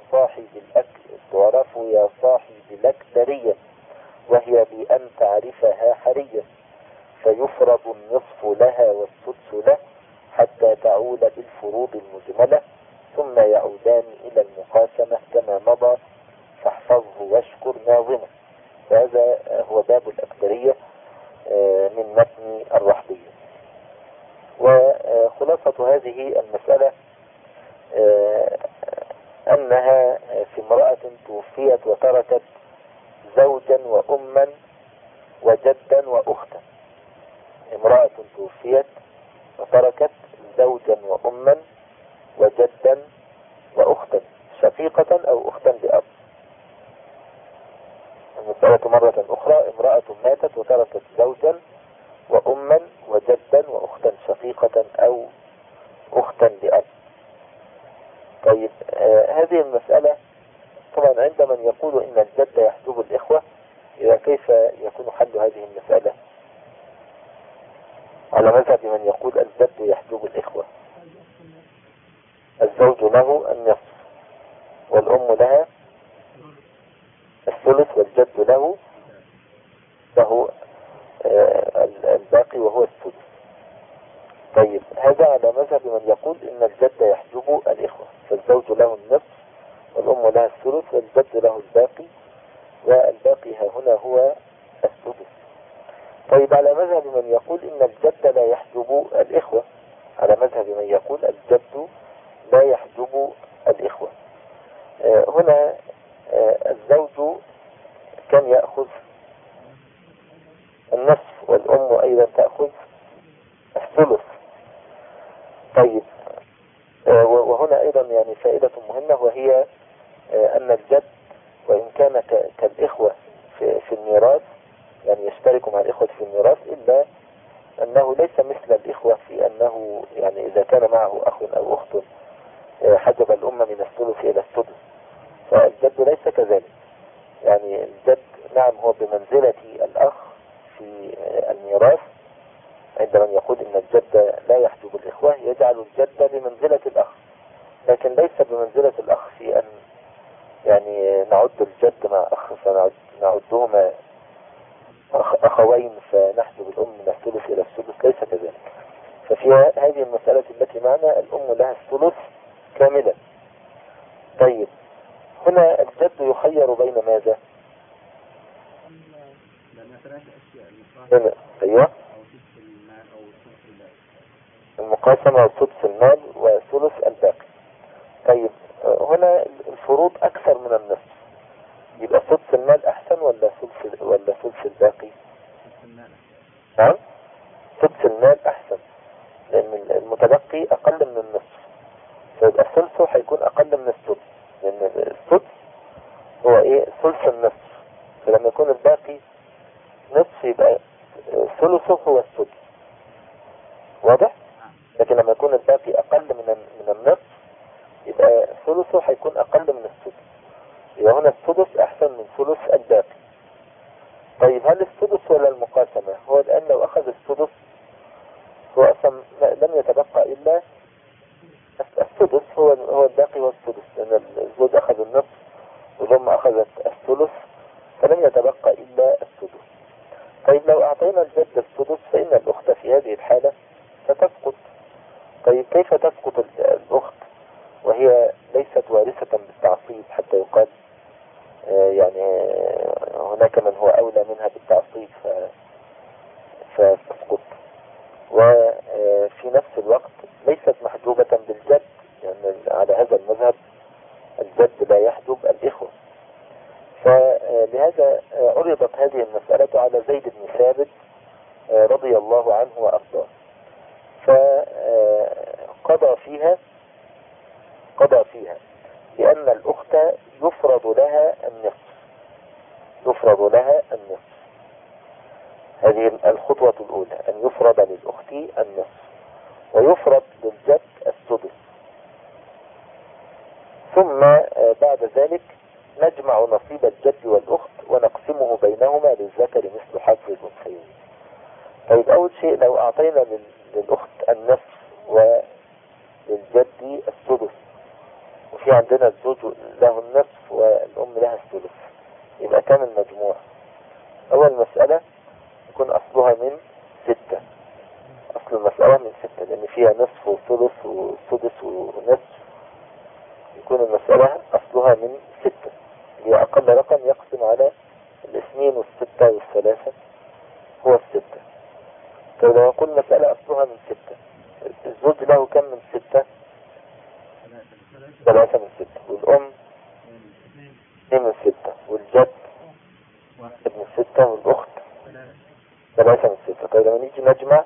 يا صاحب الأكثرية وهي بأن تعرفها حرية، فيفرض النصف لها والسدس له حتى تعود بالفروض المجملة، ثم يعودان إلى المقاسمة كما مضى، فاحفظه واشكر ناظمه. فهذا هو باب الأكثرية من متن الرحبية. وخلاصة هذه المسألة أنها في امرأة توفيت وتركت زوجا وأما وجدا وأختا. امرأة توفيت وتركت زوجا وأما وجدا وأختا شقيقة أو أختا لأب. المسألة مرة أخرى: امرأة ماتت وتركت زوجا وأما وجدا وأختا شقيقة أو أختا لأب. طيب هذه المسألة طبعا عند من يقول إن الجد يحجب الإخوة، إذا كيف يكون حل هذه المسألة؟ على مذهب من يقول الجد يحجب الإخوة، الزوج له النصف والأم لها الثلث والجد له الباقي وهو السدس. طيب هذا على مذهب من يقول إن الجد يحجب الإخوة، فالزوج له النصف والأم لها الثلث والجد له الباقي، والباقي ها هنا هو السدس. طيب على مذهب من يقول إن الجد لا يحجب الإخوة، على مذهب من يقول الجد لا يحجب الإخوة، هنا الزوج كان يأخذ النصف والأم أيضا تأخذ الثلث. طيب وهنا أيضا يعني فائدة مهمة، وهي أن الجد وإن كان كالإخوة في الميراث، يعني يشترك مع الإخوة في الميراث، إلا أنه ليس مثل الإخوة في أنه يعني إذا كان معه أخ أو أخت حجب الأم من الثلث إلى السدس، فالجد ليس كذلك. يعني الجد نعم هو بمنزلة الأخ في الميراث، عند من يقول إن الجد لا يحجب الإخوة يجعل الجد بمنزلة الأخ، لكن ليس بمنزلة الأخ في أن يعني نعد الجد مع أخ فنعدهما أخوين فنحجب الأم من الثلث إلى السدس، ليس كذلك. ففي هذه المسألة التي معنا الأم لها الثلث كاملا. طيب هنا الجد يخير بين ماذا؟ أيوة، المقاسمة وسدس المال وثلث الباقي. طيب هنا الفروض أكثر من النصف، يبقى سدس المال أحسن ولا ثلث الباقي؟ نعم سدس المال أحسن، لأن المتبقي أقل من النصف، فيبقى ثلثه هيكون أقل من السدس، لأن السدس هو إيه؟ ثلث النصف، فلما يكون الباقي نصف يبقى ثلثه هو السدس. واضح؟ لكن لما يكون الباقي أقل من النصف يبقى ثلثه هيكون أقل من السدس، يبقى هنا السدس أحسن من ثلث الباقي. طيب هل السدس ولا المقاسمة؟ هو الآن لو أخذ السدس هو أصلا لم يتبقى إلا السدس، هو الباقي والسدس، لأن الزوج أخذ النصف والأم أخذت الثلث، فلم يتبقى إلا السدس. طيب لو أعطينا الجد السدس فإن الأخت في هذه الحالة ستسقط. طيب كيف تسقط الأخت وهي ليست وارثة بالتعصيب حتى يقال يعني هناك من هو أولى منها بالتعصيب فتسقط، وفي نفس الوقت ليست محجوبة بالجد، يعني على هذا المذهب الجد لا يحجب الإخوة. فلهذا عرضت هذه المسألة على زيد بن ثابت رضي الله عنه وأرضاه، فقضى فيها بأن الأخت يفرض لها النصف. هذه الخطوة الأولى، أن يفرض للأخت النصف ويفرض للجد السدس، ثم بعد ذلك نجمع نصيب الجد والأخت ونقسمه بينهما للذكر مثل حظ الأنثيين. طيب أول شيء لو أعطينا للأخت النصف وللجد السدس، وفي عندنا الزوج له النصف والأم لها الثلث، يبقى كام المجموع؟ أول مسألة يكون أصلها من 6، أصل المسألة من 6 لأن فيها نصف وثلث وسدس ونصف، يكون المسألة أصلها من 6 اللي أقل رقم يقسم على 2 والستة والثلاثة هو 6. طيب لو أقول مسألة أصلها من 6، الزوج له كم من 6؟ 3 من 6، والأم 2 من 6، والجد 1 من 6، والأخت 3 من 6. طيب لما نيجي نجمع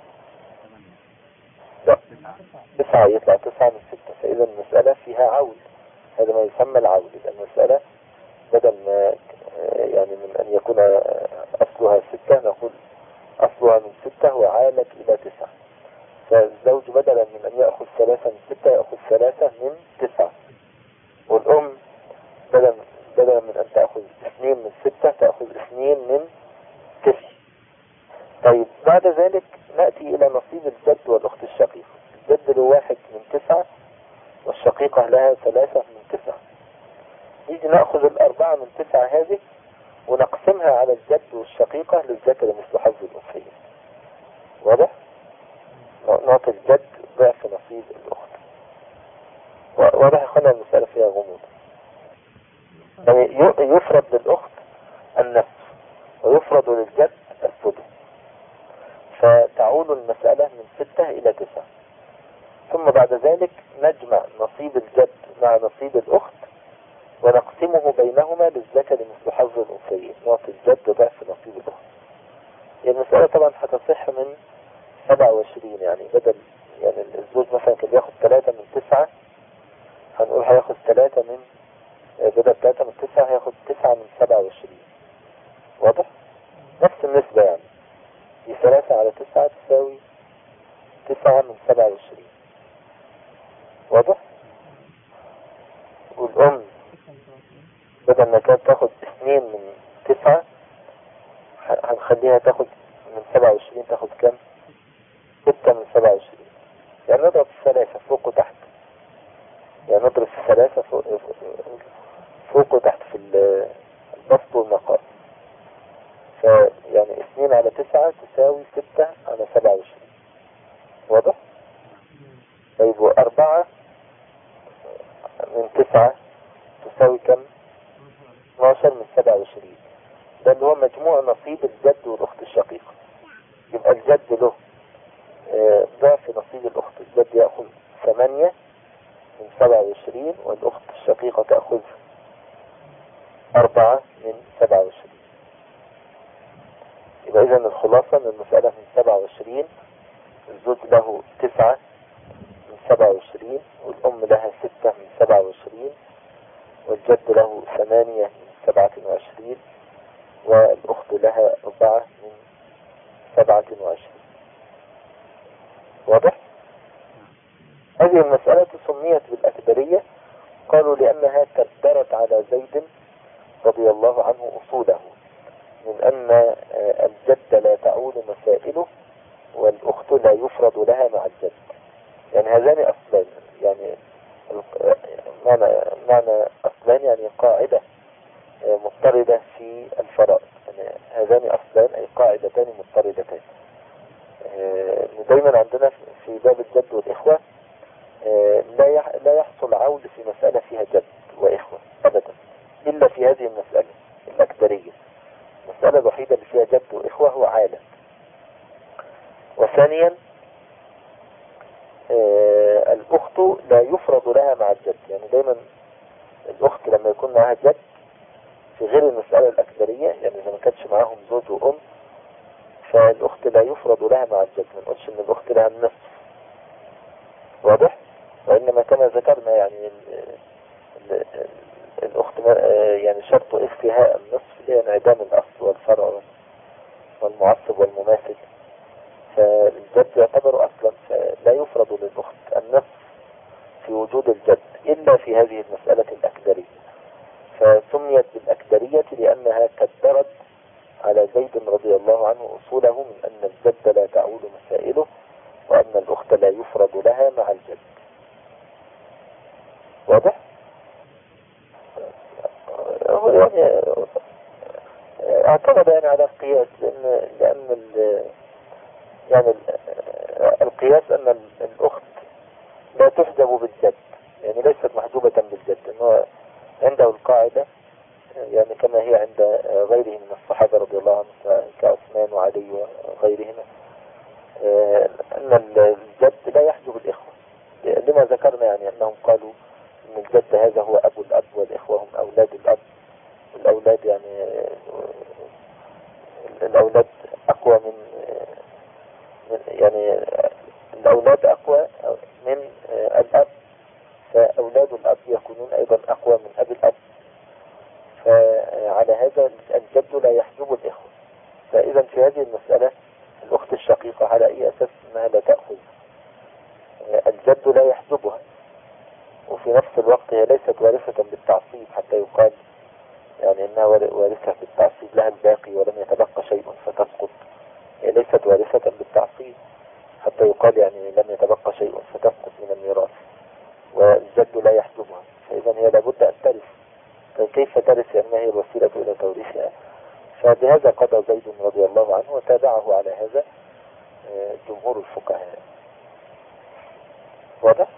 9 يطلع 9 من 6، فإذا المسألة فيها عول، هذا ما يسمى العول. المسألة بدل ما يعني من أن يكون أصلها 6 نقول أصلها من 6 وعالت إلى 9، فالزوج بدلا من أن يأخذ 3 من 6 يأخذ 3 من 9، والأم بدلا من أن تأخذ 2 من 6 تأخذ 2 من 9. طيب بعد ذلك نأتي إلى نصيب الجد والأخت الشقيقة. الجد له 1 من 9 والشقيقة لها 3 من 9. نيجي نأخذ 4 من 9 هذه ونقسمها على الجد والشقيقة للذكر مثل حظ الأنثيين. واضح؟ نعطي الجد ضعف نصيب الأخت. واضح يخلنا المسألة فيها غموض. يعني يفرض للأخت النصف ويفرض للجد السدس، فتعود المسألة من 6 إلى 9. ثم بعد ذلك نجمع نصيب الجد مع نصيب الأخت ونقسمه بينهما للذكر مثل حظ الأنثيين، نعطي الجد ضعف نصيب الأخت. يعني المسألة طبعا هتصح من 27، يعني بدل يعني الزوج مثلا كان ياخد 3 من 9 هنقول هياخد 3 من بدل 3 من 9 هياخد 9 من 27. واضح؟ نفس النسبة، يعني دي 3 على 9 تساوي 9 من 27. واضح؟ والأم بدل ما كانت تاخد 2 من 9 هنخليها تاخد من 27 تاخد كم؟ 6 من 27. يعني نضرب الثلاثة فوق وتحت، يعني نضرب الثلاثة فوق وتحت في البسط والنقاء، فيعني 2 على 9 تساوي 6 على 27. واضح؟ طيب 4 من 9 تساوي كم؟ 12 من 27. ده اللي هو مجموع نصيب الجد والأخت الشقيقة. يبقى الجد له ضعف نصيب الأخت، الجد يأخذ 8 من 27 والأخت الشقيقة تأخذ 4 من 27. يبقى إذن الخلاصة من المسألة من 27 الزوج له 9 من 27 والأم لها 6 من 27 والجد له 8 من 27 والأخت لها 4 من 27. واضح؟ هذه المسألة سميت بالأكدرية، قالوا لأنها كدرت على زيد رضي الله عنه أصوله، من أن الجد لا تعود مسائله والأخت لا يفرض لها مع الجد. يعني هذان أصلان، يعني معنى أصلان يعني قاعدة مضطردة في الفرائض. يعني هذان أصلان أي قاعدتان مضطردتان. دايما عندنا في باب الجد والإخوة لا يحصل عول في مسألة فيها جد وإخوة أبدا إلا في هذه المسألة الأكدرية. المسألة الوحيدة اللي فيها جد وإخوة هو عالم. وثانيا الأخت لا يفرض لها مع الجد. يعني دايما الأخت لما يكون معها جد في غير المسألة الأكدرية، يعني إذا ما كانتش معاهم زوج وأم، فالأخت لا يفرض لها مع الجد. ما نقولش إن الأخت لها النصف. واضح؟ وإنما كما ذكرنا يعني الأخت يعني شرط إخفاء النصف اللي هي انعدام الأصل والفرع والمعصب والمماثل، فالجد يعتبر أصلا، فلا يفرض للأخت النصف في وجود الجد إلا في هذه المسألة الأكدرية. فسميت بالأكدرية لأنها كدرت على زيد رضي الله عنه أصوله من أن الجد لا تعود مسائله وأن الأخت لا يفرض لها مع الجد. واضح؟ يعني اعتمد يعني على القياس لأن يعني القياس أن الأخت لا تحجب بالجد، يعني ليست محجوبة بالجد، إنه عنده القاعدة يعني كما هي عند غيرهم من الصحابة رضي الله عنهم كعثمان وعلي وغيرهم، أن الجد لا يحجب الإخوة، لما ذكرنا يعني أنهم قالوا أن الجد هذا هو أبو الأب والإخوة هم أولاد الأب. الأولاد يعني الأولاد أقوى من يعني الأولاد أقوى من الأب، فأولاد الأب يكونون أيضا أقوى من أبي الأب. فعلى هذا الجد لا يحجب الإخوة. فإذا في هذه المسألة الأخت الشقيقة على أي أساس أنها لا تأخذ؟ الجد لا يحجبها، وفي نفس الوقت هي ليست وارثة بالتعصيب حتى يقال يعني أنها وارثة بالتعصيب لها الباقي ولم يتبقى شيء فتسقط. هي ليست وارثة بالتعصيب حتى يقال يعني لم يتبقى شيء فتسقط من الميراث، والجد لا يحجبها. فإذا هي لابد أن ترث. فكيف ترث لأنها هي الوسيلة إلى توريثها؟ فبهذا قضى زيد رضي الله عنه وتابعه على هذا جمهور الفقهاء. واضح؟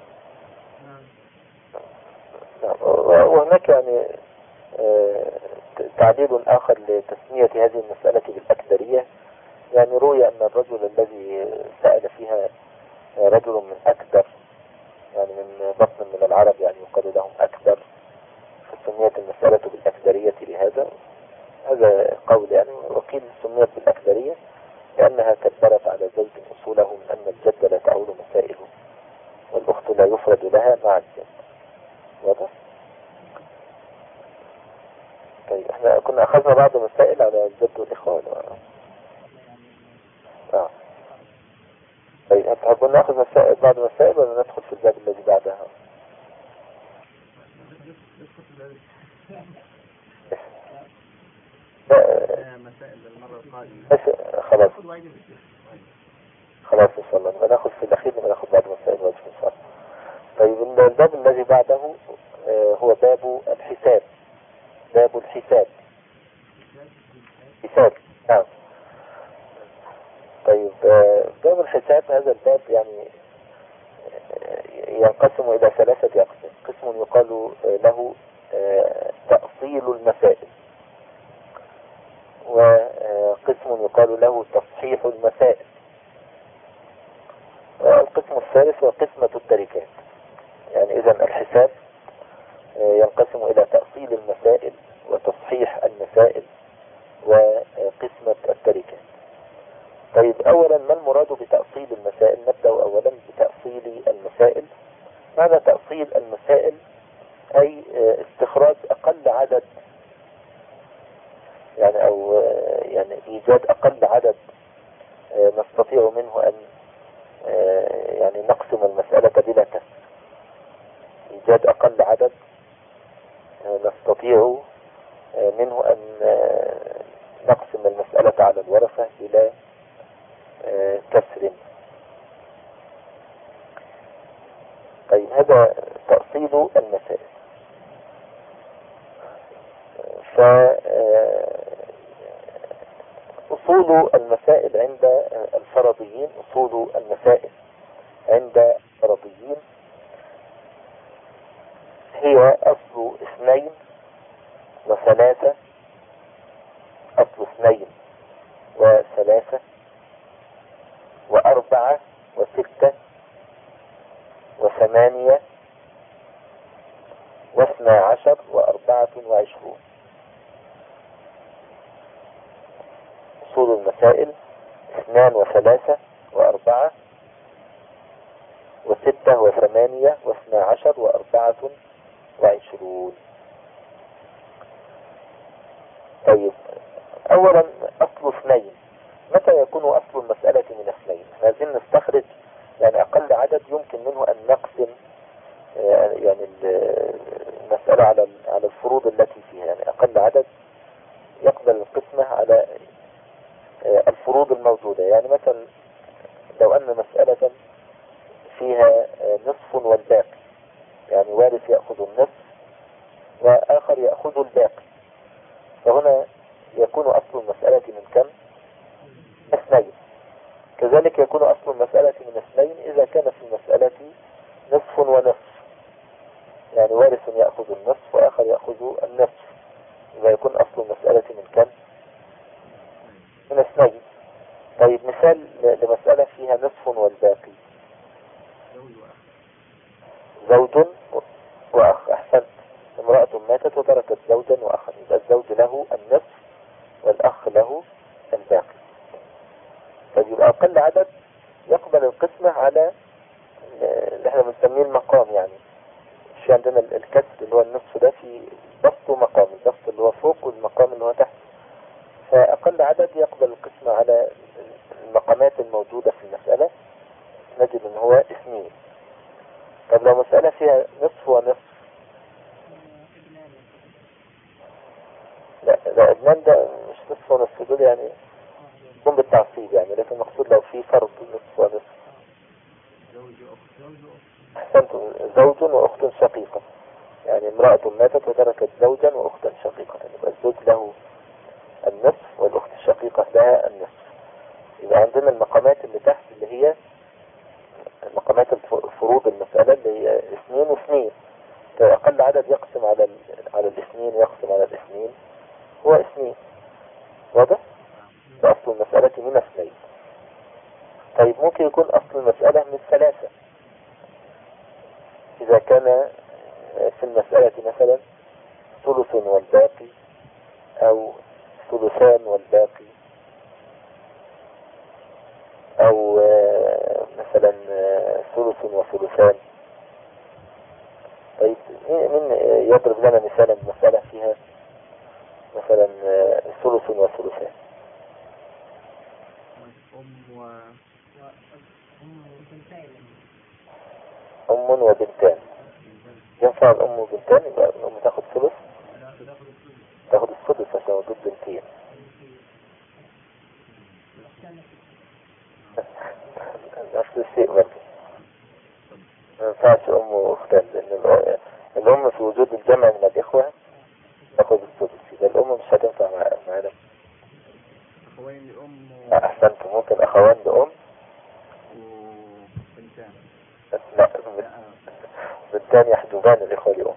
وهناك يعني تعديل آخر لتسمية هذه المسألة بالأكدرية. يعني روي أن الرجل الذي سأل فيها رجل من أكدر، يعني من بطن من العرب، يعني يقال لهم أكدر، فسميت المسألة بالأكدرية لهذا. هذا قول يعني، وقيل سميت بالأكدرية لأنها كدرت على زيد أصوله من أن الجد لا تعود مسائله والأخت لا يفرد لها مع الجد. واضح؟ طيب احنا كنا أخذنا بعض مسائل على الجد والإخوة. طيب تحبون نأخذ بعض مسائل ولا ندخل في الباب الذي بعدها؟ خلاص إن شاء الله نأخذ في الأخير لما نأخذ بعض مسائل واجب إن شاء الله. طيب الباب الذي بعده هو باب الحساب. باب الحساب. حساب. نعم. طيب باب الحساب هذا الباب يعني ينقسم إلى 3 أقسام. قسم يقال له تأصيل المسائل، وقسم يقال له تصحيح المسائل، والقسم الثالث هو قسمة التركات. يعني إذن الحساب ينقسم إلى تأصيل المسائل وتصحيح المسائل وقسمة التركات. طيب أولا ما المراد بتأصيل المسائل؟ نبدأ أولا بتأصيل المسائل. معنى تأصيل المسائل أي استخراج أقل عدد، يعني أو يعني إيجاد أقل عدد نستطيع منه أن يعني نقسم المسألة بلا كسر. إيجاد أقل عدد نستطيع منه أن نقسم المسألة على الورثة بلا كسر. طيب هذا تأصيل المسائل. فأصول المسائل عند الفرضيين، أصول المسائل عند الفرضيين هي أصل 2 و3، أصل 2 و3 و4 و6 و8 و12 و24. أصول المسائل 2 و3 و4 و6 و8 و12 و24. طيب أولا أصل 2، متى يكون أصل المسألة من 2؟ لازم نستخرج يعني أقل عدد يمكن منه أن نقسم يعني المسألة على الفروض التي فيها، يعني أقل عدد يقبل القسمة على الفروض الموجودة. يعني مثلا لو أن مسألة فيها نصف والباقي، يعني وارث يأخذ النصف وآخر يأخذ الباقي، فهنا يكون أصل المسألة من كم؟ 2. كذلك يكون أصل المسألة من 2 إذا كان في المسألة نصف ونصف، يعني وارث يأخذ النصف وآخر يأخذ النصف، إذا يكون أصل المسألة من كم؟ من 2. طيب مثال لمسألة فيها نصف والباقي، زوج وأخ. أحسنت، امرأة ماتت وتركت زوجا وأخا، يبقى الزوج له النصف والأخ له الباقي. فيبقى أقل عدد يقبل القسمة على اللي احنا بنسميه المقام. يعني في عندنا الكسر اللي هو النصف ده في بسط ومقام، البسط اللي هو فوق والمقام اللي هو تحت، فأقل عدد يقبل القسمة على المقامات الموجودة في المسألة، نجد ان هو 2. طب لو مسألة فيها نصف ونصف، لا ابنان ده مش نصف ونصف، دول يعني يكون بالتعصيب يعني، لكن المقصود لو في فرض نصف ونصف. احسنتم، زوج واخت شقيقة، يعني امرأة ماتت وتركت زوجا واختا شقيقة، يبقى الزوج له النصف والاخت الشقيقة لها النصف. يبقى عندنا المقامات اللي تحت اللي هي مقامات فروض المسألة اللي هي 2 و2. أقل عدد يقسم على الاثنين، يقسم على الاثنين هو 2. واضح؟ ده أصل المسألة من 2. طيب ممكن يكون أصل المسألة من 3، إذا كان في المسألة مثلا ثلث والباقي أو ثلثان والباقي، أو مثلا ثلث وثلثان. طيب مين يضرب لنا مثالا مسألة فيها مثلا ثلث وثلثان؟ أم وبنتان. ينفع الأم وبنتان؟ يبقى الأم تاخد ثلث، تاخد السدس عشان وجود بنتين. نفس الشيء برضه، ما ينفعش أم وأختان، لأن الأم في وجود الجمع من الإخوة تاخد السدس، يبقى الأم مش هتنفع معنا.
أخوين لأم
أحسنت، ممكن أخوان لأم
وبنتان.
لا، بنتان يحجبان الإخوة لأم.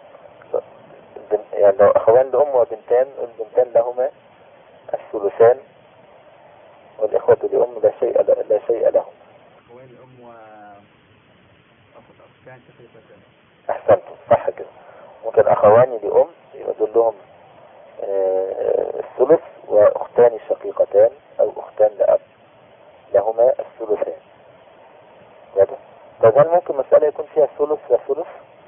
يعني لو أخوان لأم وبنتان، البنتان لهما الثلثان والإخوة لأم لا شيء لهم.
أخوين لأم وأختان شقيقتان.
أحسنتم، صح كده. ممكن أخوان لأم يبقى دول لهم الثلث، وأختان شقيقتان أو أختان لأب لهما الثلثان. واضح؟ طيب هل ممكن مسألة يكون فيها ثلث وثلث؟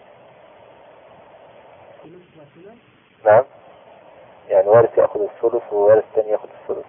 نعم، يعني وارث يأخذ الثلث ووارث تاني يأخذ الثلث.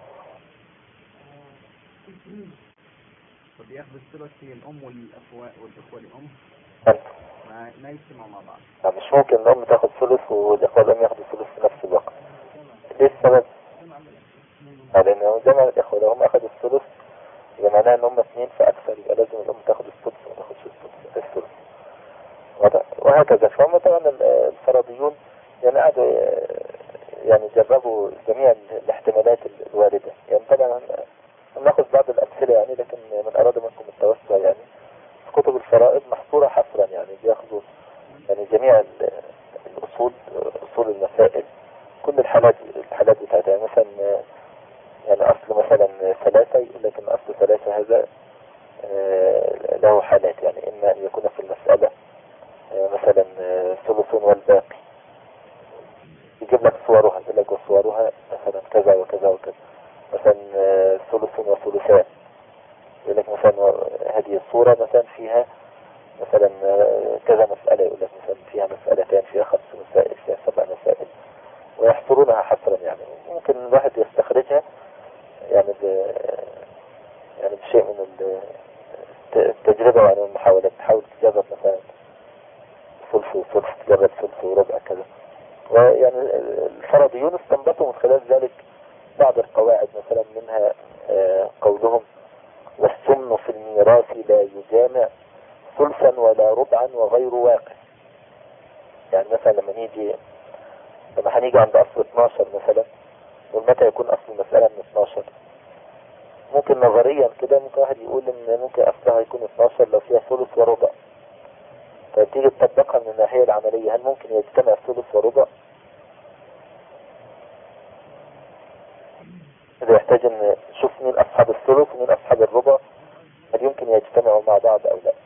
طب ياخد الثلث هي الام والاخوه الام
أنت
ما يجتمعوا مع بعض.
مش ممكن الأم تاخد ثلث والإخوة الأم ياخدوا ثلث في نفس الوقت. ليه السبب؟ لأن جمع الإخوة لو هم أخذوا الثلث يبقى معناها إن هم 2 فأكثر، يبقى لازم الأم تاخد الثلث وما تاخدش الثلث. وهكذا. فهم طبعا الفرضيون يعني قعدوا يعني جربوا جميع الاحتمالات الواردة. يعني طبعا ناخذ بعض الأمثلة يعني، لكن من أراد منكم التوسع يعني في كتب الفرائض محصورة حصرا، يعني بياخذوا يعني جميع الأصول، أصول المسائل، كل الحالات بتاعتها. مثلا يعني أصل مثلا 3 يقول لك إن أصل 3 هذا له حالات، يعني إما أن يكون في المسألة مثلا ثلث والباقي، يجيب لك صورها، يقول لك وصورها مثلا كذا وكذا وكذا. مثلا ثلث وثلثان، يقول لك مثلا هذه الصورة مثلا فيها مثلا كذا مسألة، يقول لك مثلا فيها مسألتان، فيها 5 مسائل، فيها 7 مسائل، ويحصرونها حصرا. يعني ممكن الواحد يستخرجها يعني يعني بشيء من التجربة، يعني المحاولة، تحاول تجرب مثلا ثلث وثلث، تجرب ثلث وربع كذا. ويعني الفرضيون استنبطوا من خلال ذلك بعض القواعد، مثلا منها قولهم والسمن في الميراث لا يجامع ثلثا ولا ربعا وغير واقع. يعني مثلا لما هنيجي عند أصل 12 مثلا، ومتى يكون أصل المسألة من 12؟ ممكن نظريا كده ممكن واحد يقول إن ممكن أصلها يكون 12 لو فيها ثلث وربع. فتيجي تطبقها من الناحية العملية، هل ممكن يجتمع ثلث وربع؟ إذا يحتاج أن نشوف مين أصحاب الثلث ومين أصحاب الربع، هل يمكن يجتمعوا مع بعض أو لا؟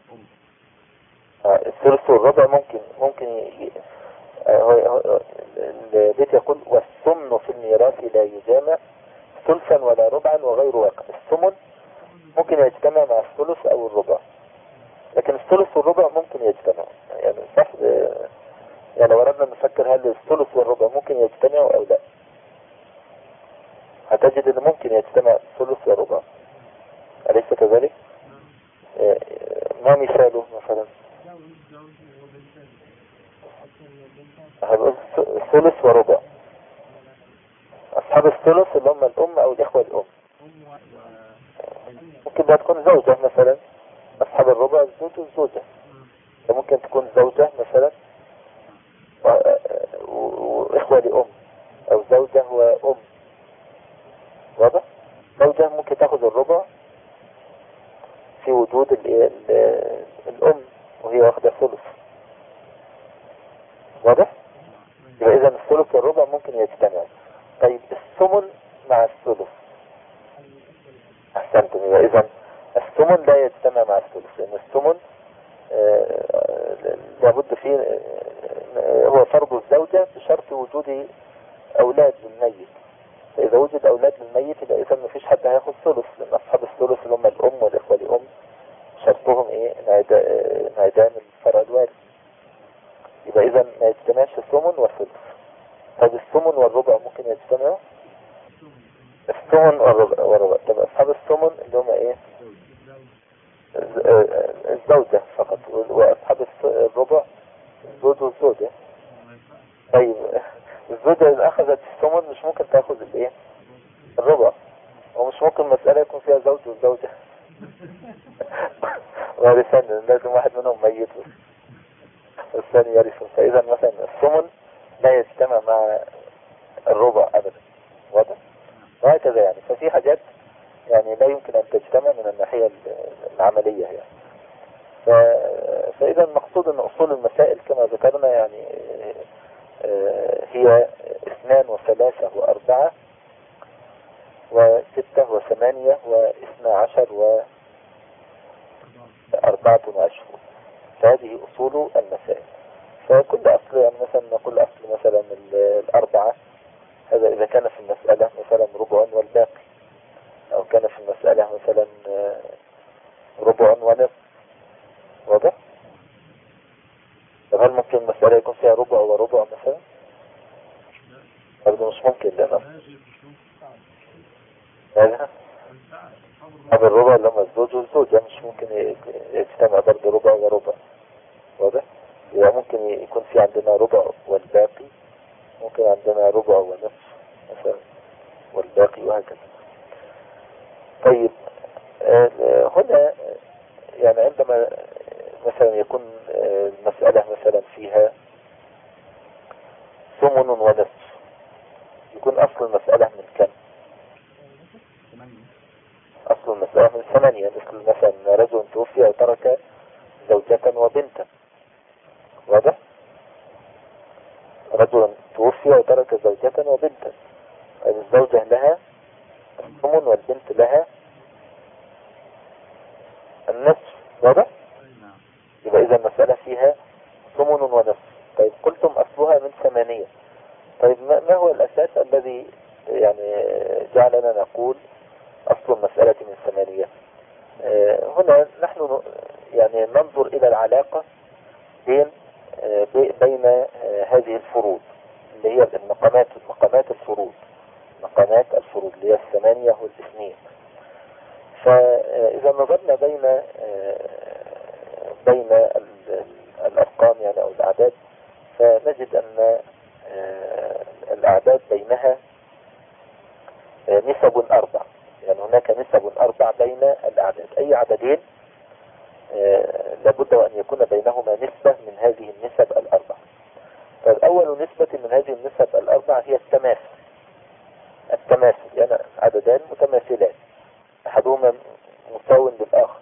الثلث والربع ممكن البيت يقول والثمن في الميراث لا يجامع ثلثا ولا ربعا وغير واقع. الثمن ممكن يجتمع مع الثلث أو الربع، لكن الثلث والربع ممكن يجتمعوا. يعني صح، يعني لو أردنا نفكر هل الثلث والربع ممكن يجتمعوا أو لا، هتجد أنه ممكن يجتمع ثلث وربع، أليس كذلك؟ ما مثاله مثلا؟ ثلث وربع، أصحاب الثلث اللي هم الأم أو الإخوة الأم، ممكن بقى تكون زوجة مثلا. أصحاب الربع الزوج والزوجة، فممكن تكون زوجة مثلا وإخوة لأم، أو زوجة وأم. واضح؟ زوجة ممكن تاخذ الربع في وجود الأم وهي واخدة ثلث. واضح؟ يبقى إذا الثلث والربع ممكن يجتمع. طيب الثمن مع الثلث، أحسنتم. يبقى إذا الثمن لا يجتمع مع الثلث، لأن الثمن لابد فيه هو فرض الزوجة بشرط وجود أولاد للميت. فإذا وجد أولاد للميت يبقى إذا مفيش حد هياخد ثلث، لأن أصحاب الثلث اللي هم الأم والإخوة لأم شرطهم إيه؟ انعدام الفرع الوارث. يبقى إذا ما يجتمعش الثمن والثلث. طب الثمن والربع ممكن يجتمعوا؟ الثمن والربع. طب أصحاب الثمن اللي هم إيه؟ الزوجة فقط، وأصحاب الربع الزوج والزوجة. طيب الزوجة إذا أخذت الثمن مش ممكن تأخذ الإيه؟ الربع، ومش ممكن مسألة يكون فيها زوج والزوجة وارثان، لازم واحد منهم ميت والثاني يرث. فإذا مثلا الثمن لا يجتمع مع الربع أبدا. واضح؟ وهكذا يعني. ففي حاجات يعني لا يمكن أن تجتمع من الناحية العملية يعني. فإذا المقصود أن أصول المسائل كما ذكرنا يعني هي 2 و3 و4 و6 و8 و12 و24. فهذه أصول المسائل. فكل أصل يعني مثلا نقول أصل مثلا 4، هذا إذا كان في المسألة مثلا ربع والباقي. او كان في المسألة مثلا ربع ونصف. واضح؟ طب هل ممكن المسألة يكون فيها ربع وربع مثلا؟ برضه مش ممكن، لأن هذا هذا الربع اللي هم الزوج والزوجة مش ممكن يجتمع برضه ربع وربع. واضح؟ يعني ممكن يكون في عندنا ربع والباقي، ممكن عندنا ربع ونصف مثلا والباقي، وهكذا. طيب هنا يعني عندما مثلا يكون المسألة مثلا فيها ثمن ونصف، يكون أصل المسألة من كم؟ أصل المسألة من 8. مثلا رجل توفي وترك زوجة وبنتا. واضح؟ رجل توفي وترك زوجة وبنتا، الزوجة لها الثمن والبنت لها النصف. واضح؟ يبقى إذا المسألة فيها ثمن ونصف. طيب قلتم أصلها من 8. طيب ما هو الأساس الذي يعني جعلنا نقول أصل المسألة من 8؟ هنا نحن يعني ننظر إلى العلاقة بين هذه الفروض اللي هي مقامات الفروض، مقامات الفروض اللي هي 8 و2. فإذا نظرنا بين الأرقام يعني أو الأعداد، فنجد أن الأعداد بينها نسب 4. يعني هناك نسب 4 بين الأعداد. أي عددين لابد أن يكون بينهما نسبة من هذه النسب 4. فالأول نسبة من هذه النسب 4 هي التماثل، يعني عددان متماثلان أحدهما مساو للآخر،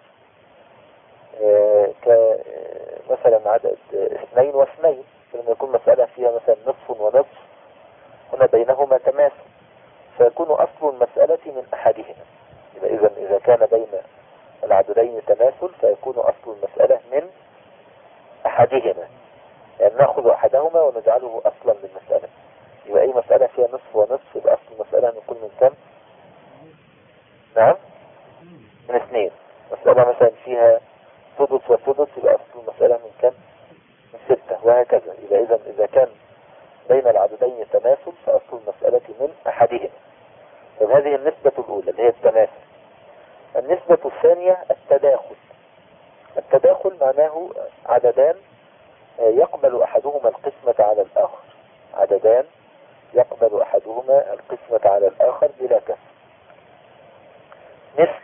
كمثلا عدد 2 و2. لما يكون مسألة فيها مثلا نصف ونصف، هنا بينهما تماثل، فيكون أصل المسألة من أحدهما. إذا كان بين العددين تماثل فيكون أصل المسألة من أحدهما، يعني نأخذ أحدهما ونجعله أصلا للمسألة. يبقى أي مسألة فيها نصف ونصف يبقى أصل المسألة نقول من كم؟ نعم، من 2. مسألة مثلا فيها سدس وسدس يبقى أصل المسألة من كم؟ من 6، وهكذا. يبقى إذا كان بين العددين تماثل فأصل المسألة من أحدهما. فهذه النسبة الأولى اللي هي التماثل. النسبة الثانية التداخل معناه عددان يقبل أحدهما القسمة على الآخر، عددان يقبل أحدهما القسمة على الآخر بلا كسر، مثل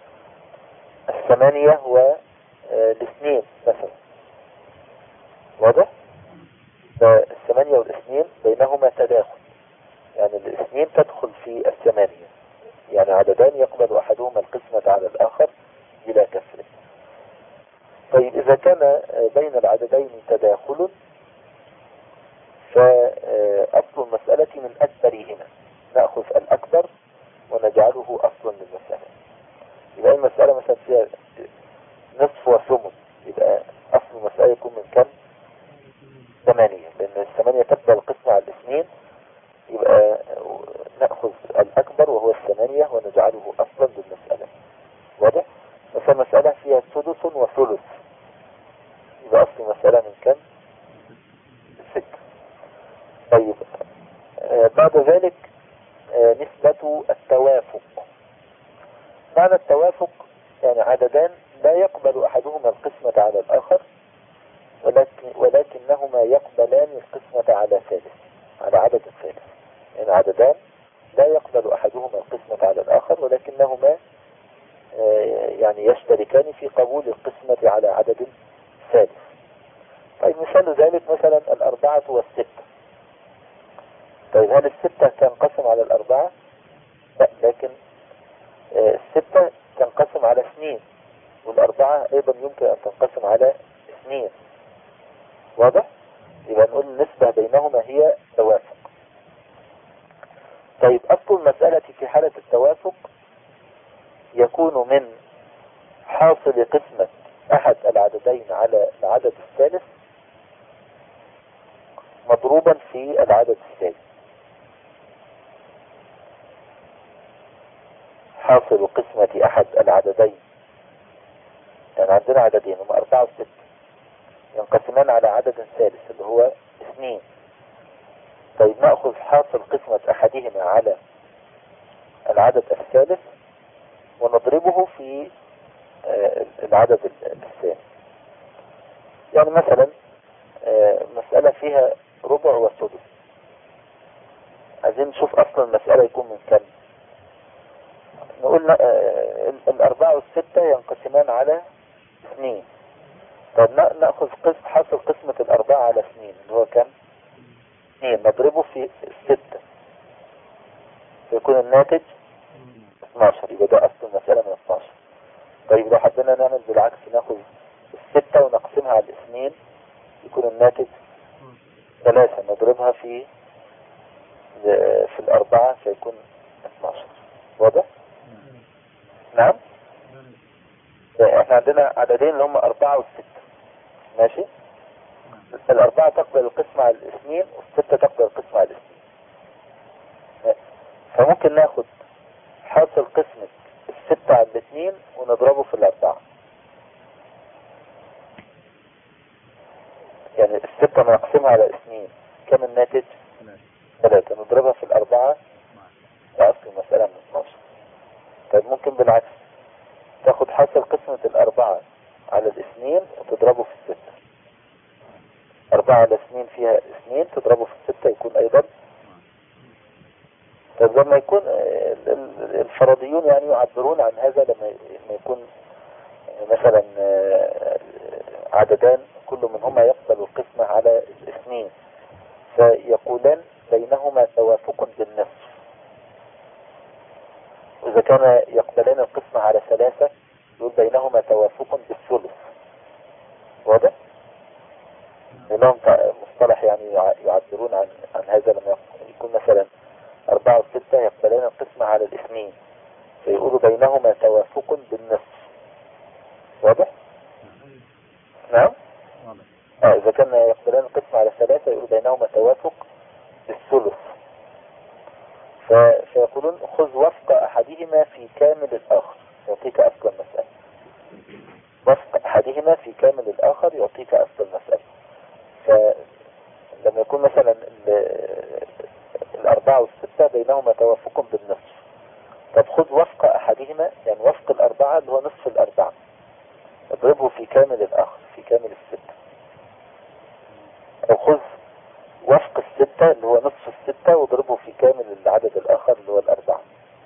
8 و2 مثلا. واضح؟ فال8 وال2 بينهما تداخل، يعني ال2 تدخل في 8، يعني عددان يقبل أحدهما القسمة على الآخر بلا كسر. طيب إذا كان بين العددين تداخل فأصل المسألة من أكبرهما، نأخذ الأكبر ونجعله أصلا للمسألة. يبقى المسألة مثلا فيها نصف وثمن، يبقى أصل المسألة يكون من كم؟ 8، لأن 8 تقبل القسمة على 2. يبقى نأخذ الأكبر وهو 8 ونجعله أصلا للمسألة. واضح؟ مثلا مسألة فيها سدس وثلث، يبقى أصل المسألة من كم؟ 6. طيب بعد ذلك نسبة التوافق. معنى التوافق يعني عددان لا يقبل أحدهما القسمة على الآخر، ولكنهما يقبلان القسمة على ثالث، على عدد ثالث. يعني عددان لا يقبل أحدهما القسمة على الآخر، ولكنهما يعني يشتركان في قبول القسمة على عدد ثالث. طيب مثال ذلك مثلا 4 و6. طيب هل 6 تنقسم على 4؟ لا، لكن 6 تنقسم على 2، وال4 أيضا يمكن أن تنقسم على 2. واضح؟ يبقى نقول النسبة بينهما هي توافق. طيب أصل المسألة في حالة التوافق يكون من حاصل قسمة أحد العددين على العدد الثالث مضروبا في العدد الثالث. حاصل قسمة أحد العددين، يعني عندنا عددين هم 4 و6 ينقسمان على عدد ثالث اللي هو 2. طيب نأخذ حاصل قسمة أحدهما على العدد الثالث ونضربه في العدد الثاني. يعني مثلا مسألة فيها ربع وسدس، عايزين نشوف أصلا المسألة يكون من كم. نقول 4 و6 ينقسمان على 2. طب نأخذ حاصل قسمة 4 على 2 اللي هو كم؟ 2 نضربه في 6 فيكون الناتج 12. يبقى ده أصل المسألة من 12. طيب لو حبينا نعمل بالعكس، ناخذ 6 ونقسمها على 2 يكون الناتج 3 نضربها في 4 فيكون 12. واضح؟ نعم. احنا عندنا عددين اللي هم 4 و6 ماشي. 4 تقبل القسمة على 2 و6 تقبل القسمة على 2. فممكن ناخد حاصل قسمة 6 على 2 ونضربه في 4. يعني 6 نقسمها على 2 كم الناتج؟ 3 نضربها في 4 لأصل المسألة من 12. طيب ممكن بالعكس تاخد حاصل قسمة 4 على 2 وتضربه في 6. 4 على 2 فيها 2 تضربه في 6 يكون أيضا. طيب لما يكون الفرضيون يعني يعبرون عن هذا لما يكون مثلا عددان كل منهما يقبل القسمة على 2 فيقولان بينهما توافق بالنصف. وإذا كان يقبلان القسمة على 3 يقول بينهما توافق بالثلث. واضح؟ لهم مصطلح يعني يعبرون عن هذا لما يكون مثلا 4 و6 يقبلان القسمة على 2 فيقولوا بينهما توافق بالنصف. واضح؟ نعم؟ إذا كان يقبلان القسمة على 3 يقولوا بينهما توافق بالثلث. فيقولون خذ وفق أحدهما في كامل الآخر يعطيك أصل المسألة. وفق أحدهما في كامل الآخر يعطيك أصل المسألة. فلما يكون مثلا 4 و6 بينهما توافق بالنصف، طب خذ وفق أحدهما يعني وفق 4 اللي هو نصف 4 اضربه في كامل الآخر في كامل 6. أو خذ وفق 6 اللي هو نصف 6 واضربه في كامل العدد الآخر اللي هو 4.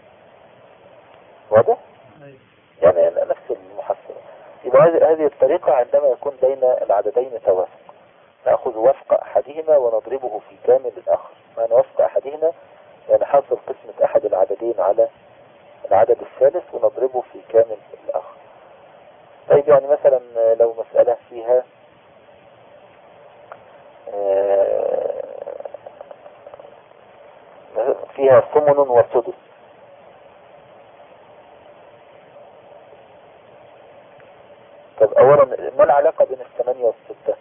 واضح؟ يعني نفس المحصلة. يبقى هذه الطريقة عندما يكون بين العددين توافق نأخذ وفق أحدهما ونضربه في كامل الآخر. معنى وفق أحدهما يعني حاصل قسمة أحد العددين على العدد الثالث ونضربه في كامل الآخر. طيب يعني مثلا لو مسألة فيها ثمن وسدس. طب أولا ما العلاقة بين 8 و6؟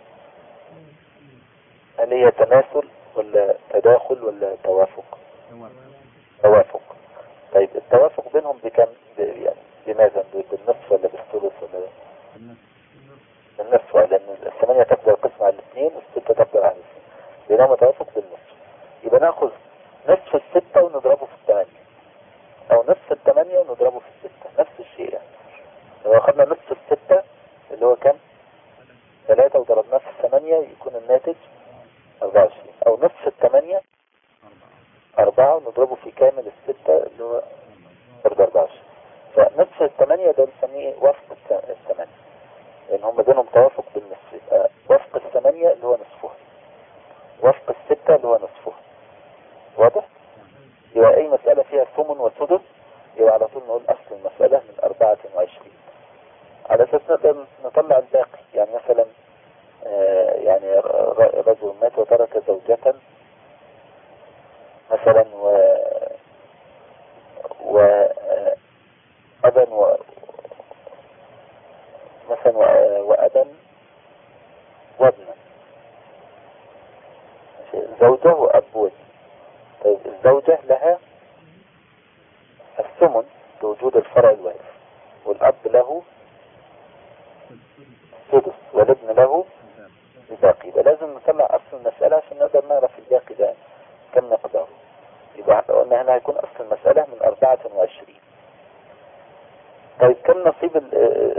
هل هي تماثل ولا تداخل ولا توافق؟ توافق. طيب التوافق بينهم بكم يعني بماذا؟ بالنصف ولا بالثلث ولا بالنصف؟ لأن 8 تقدر القسمة على 2 و6 تقدر على 2 بينهما توافق بالنصف. يبقى ناخذ نصف 6 ونضربه في 8 او نصف 8 ونضربه في 6 نفس الشيء. يعني لو اخذنا نصف 6 اللي هو كم؟ 3 وضربناه في 8 يكون الناتج 24. او نصف 8 4 ونضربه في كامل 6 اللي هو 24. فنصف 8 ده بنسميه وفق 8 لان هم بينهم توافق بالنصف. يبقى وفق 8 اللي هو نصفها وفق 6 اللي هو نصفها. واضح؟ يبقى اي مسألة فيها ثمن وسدس يبقى على طول نقول اصل المسألة من 24 على اساس نقدر نطلع الباقي. يعني مثلا يعني رجل مات وترك زوجة مثلا وأبا مثلا وأبا وابنا زوجة وأب وابن. طيب الزوجة لها الثمن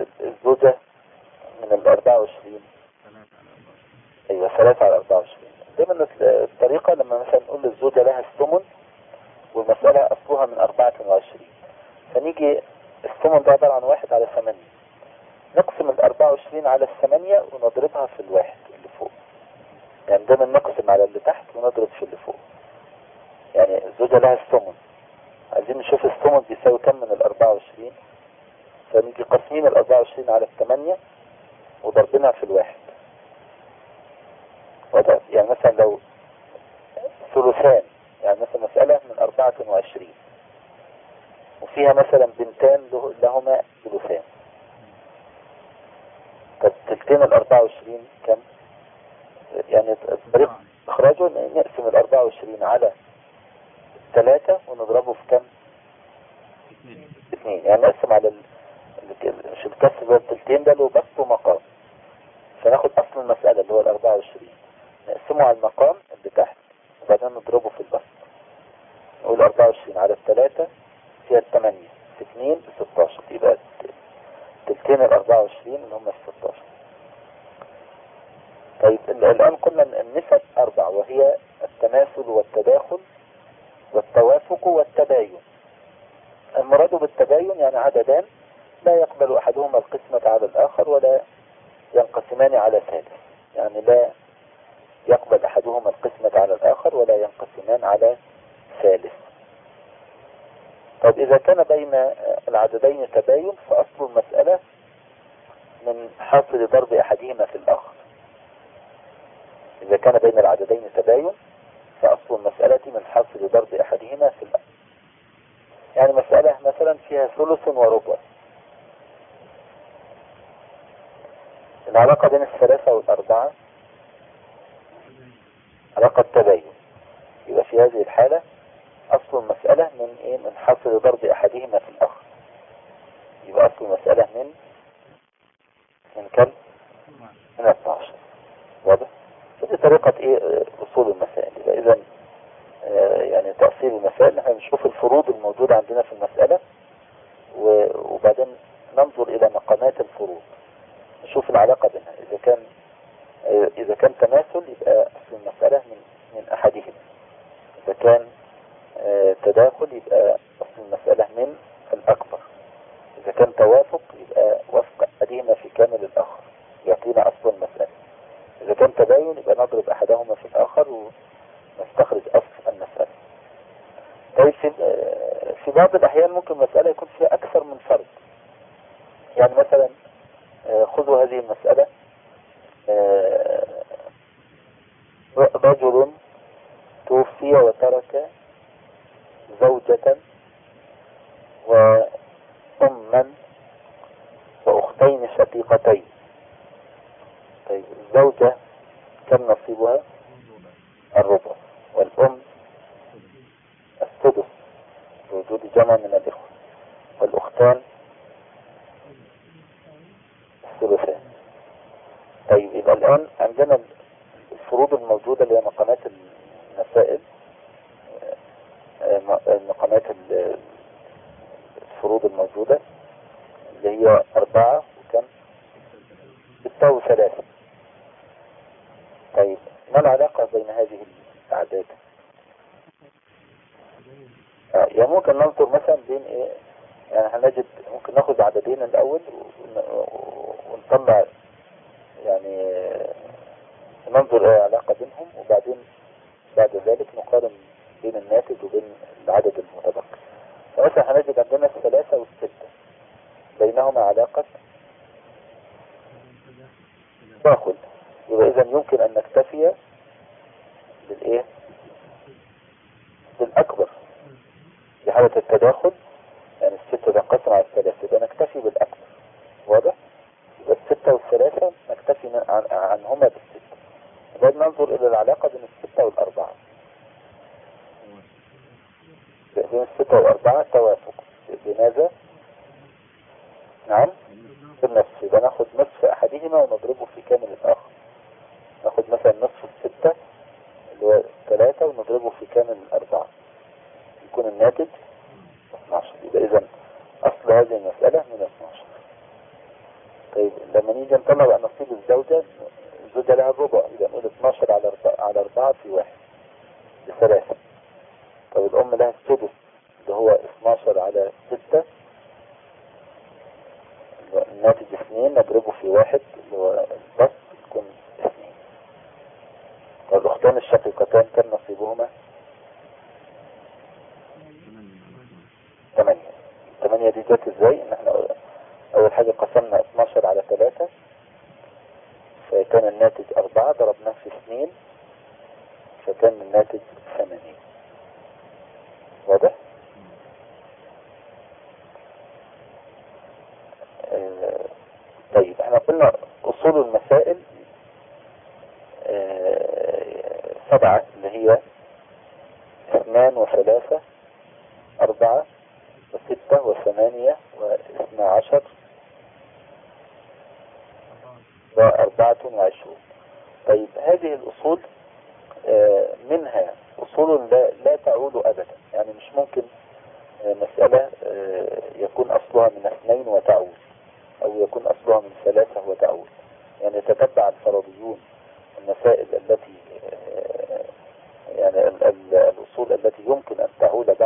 الزوجة من 24. ايوه 3 على 24. دايما الطريقة لما مثلا نقول للزوجة لها الثمن والمسألة اصلها من 24، فنيجي الثمن ده عبارة عن 1 على 8، نقسم 24 على 8 ونضربها في الواحد اللي فوق. يعني دايما نقسم على اللي تحت ونضرب في اللي فوق. يعني الزوجة لها الثمن، عايزين نشوف الثمن بيساوي كم من 24، فنيجي قسمين 24 على 8 وضربناها في الواحد. يعني مثلا لو ثلثان، يعني مثلا مسألة من 24 وفيها مثلا بنتان لهما ثلثان، طب تلتين 24 كم؟ يعني طريقة اخراجه نقسم 24 على 3 ونضربه في كم؟ 2. يعني نقسم على مش الكسر ده التلتين ده له بسط ومقام، فناخد اصل المسألة اللي هو 24 نقسمه على المقام اللي تحت وبعدين نضربه في البسط. نقول 24 على 3 فيها 8 في 2 16، يبقى تلتين 24 اللي هم 16. طيب الآن قلنا النسب 4، وهي التماثل والتداخل والتوافق والتباين. المراد بالتباين يعني عددان لا يقبل أحدهما القسمة على الآخر ولا ينقسمان على ثالث، يعني لا يقبل أحدهما القسمة على الآخر ولا ينقسمان على ثالث. طب إذا كان بين العددين تباين فأصل المسألة من حاصل ضرب أحدهما في الآخر. إذا كان بين العددين تباين فأصل المسألة من حاصل ضرب أحدهما في الآخر. يعني مسألة مثلا فيها ثلث وربع، العلاقة بين الثلاثة والأربعة علاقة تباين، يبقى في هذه الحالة أصل المسألة من إيه؟ من حاصل ضرب أحدهما في الآخر. يبقى أصل المسألة من كم؟ من 12. واضح؟ فدي طريقة إيه أصول المسائل. يبقى إذا يعني تأصيل المسائل نحن نشوف الفروض الموجودة عندنا في المسألة وبعدين ننظر إلى مقامات الفروض، نشوف العلاقة بينها. إذا كان تماثل يبقى أصل المسألة من أحدهما، إذا كان تداخل يبقى أصل المسألة من الأكبر، إذا كان توافق يبقى وفق أحدهما في كامل الآخر يعطينا أصل المسألة، إذا كان تباين يبقى نضرب أحدهما في الآخر ونستخرج أصل المسألة. طيب في بعض الأحيان ممكن مسألة يكون فيها أكثر من فرد. يعني مثلا خذوا هذه المسألة، رجل توفي وترك زوجة وأما وأختين شقيقتين. طيب الزوجة كم نصيبها؟ الربع، والأم السدس بوجود جمع من الإخوة، والأختان الثلثان. طيب يبقى الآن عندنا الفروض الموجودة اللي هي مقامات المسائل، مقامات الفروض الموجودة اللي هي 4 وكم؟ 6 و3. طيب ما العلاقة بين هذه الأعداد؟ يعني ممكن ننظر مثلا بين ايه، يعني هنجد ممكن ناخد عددين الأول ونطلع يعني ننظر ايه علاقة بينهم، وبعدين بعد ذلك نقارن بين الناتج وبين العدد المتبقي. فمثلا هنجد عندنا 3 و6 بينهما علاقة تداخل، يبقى إذا يمكن أن نكتفي بالإيه؟ بالأكبر في حالة التداخل. يعني 6 تنقسم على 3 يبقى نكتفي بالأكبر. واضح؟ يبقى 6 و3 نكتفي عنهما بال6. بعد ننظر إلى العلاقة بين 6 وال4. بين 6 وال4 توافق. بماذا؟ نعم؟ بالنصف. يبقى ناخد نصف أحدهما ونضربه في كامل الآخر. ناخد مثلا نصف 6 اللي هو 3 ونضربه في كامل 4 يكون الناتج 12. يبقى إذا أصل هذه المسألة من 12. طيب لما نيجي نطلع بقى نصيب الزوجة لها الربع، يبقى نقول 12 على 4 في 1 بثلاثة. طب الأم لها السدس اللي هو 12 على 6، الناتج 2 نضربه في 1 اللي هو البسط تكون 2. والأختان الشقيقتان كان نصيبهما 8. 8 دي جت ازاي؟ ان احنا اول حاجة قسمنا 12 على 3 فكان الناتج 4 ضربناه في 2 فكان الناتج 8. واضح؟ طيب احنا قلنا اصول المسائل 7 اللي هي 2 و3 4 و6 و8 و12 و24. طيب هذه الأصول منها أصول لا تعود أبدا، يعني مش ممكن مسألة يكون أصلها من 2 وتعود أو يكون أصلها من 3 وتعود. يعني يتتبع الفرضيون المسائل التي يعني الأصول التي يمكن أن تعود بعد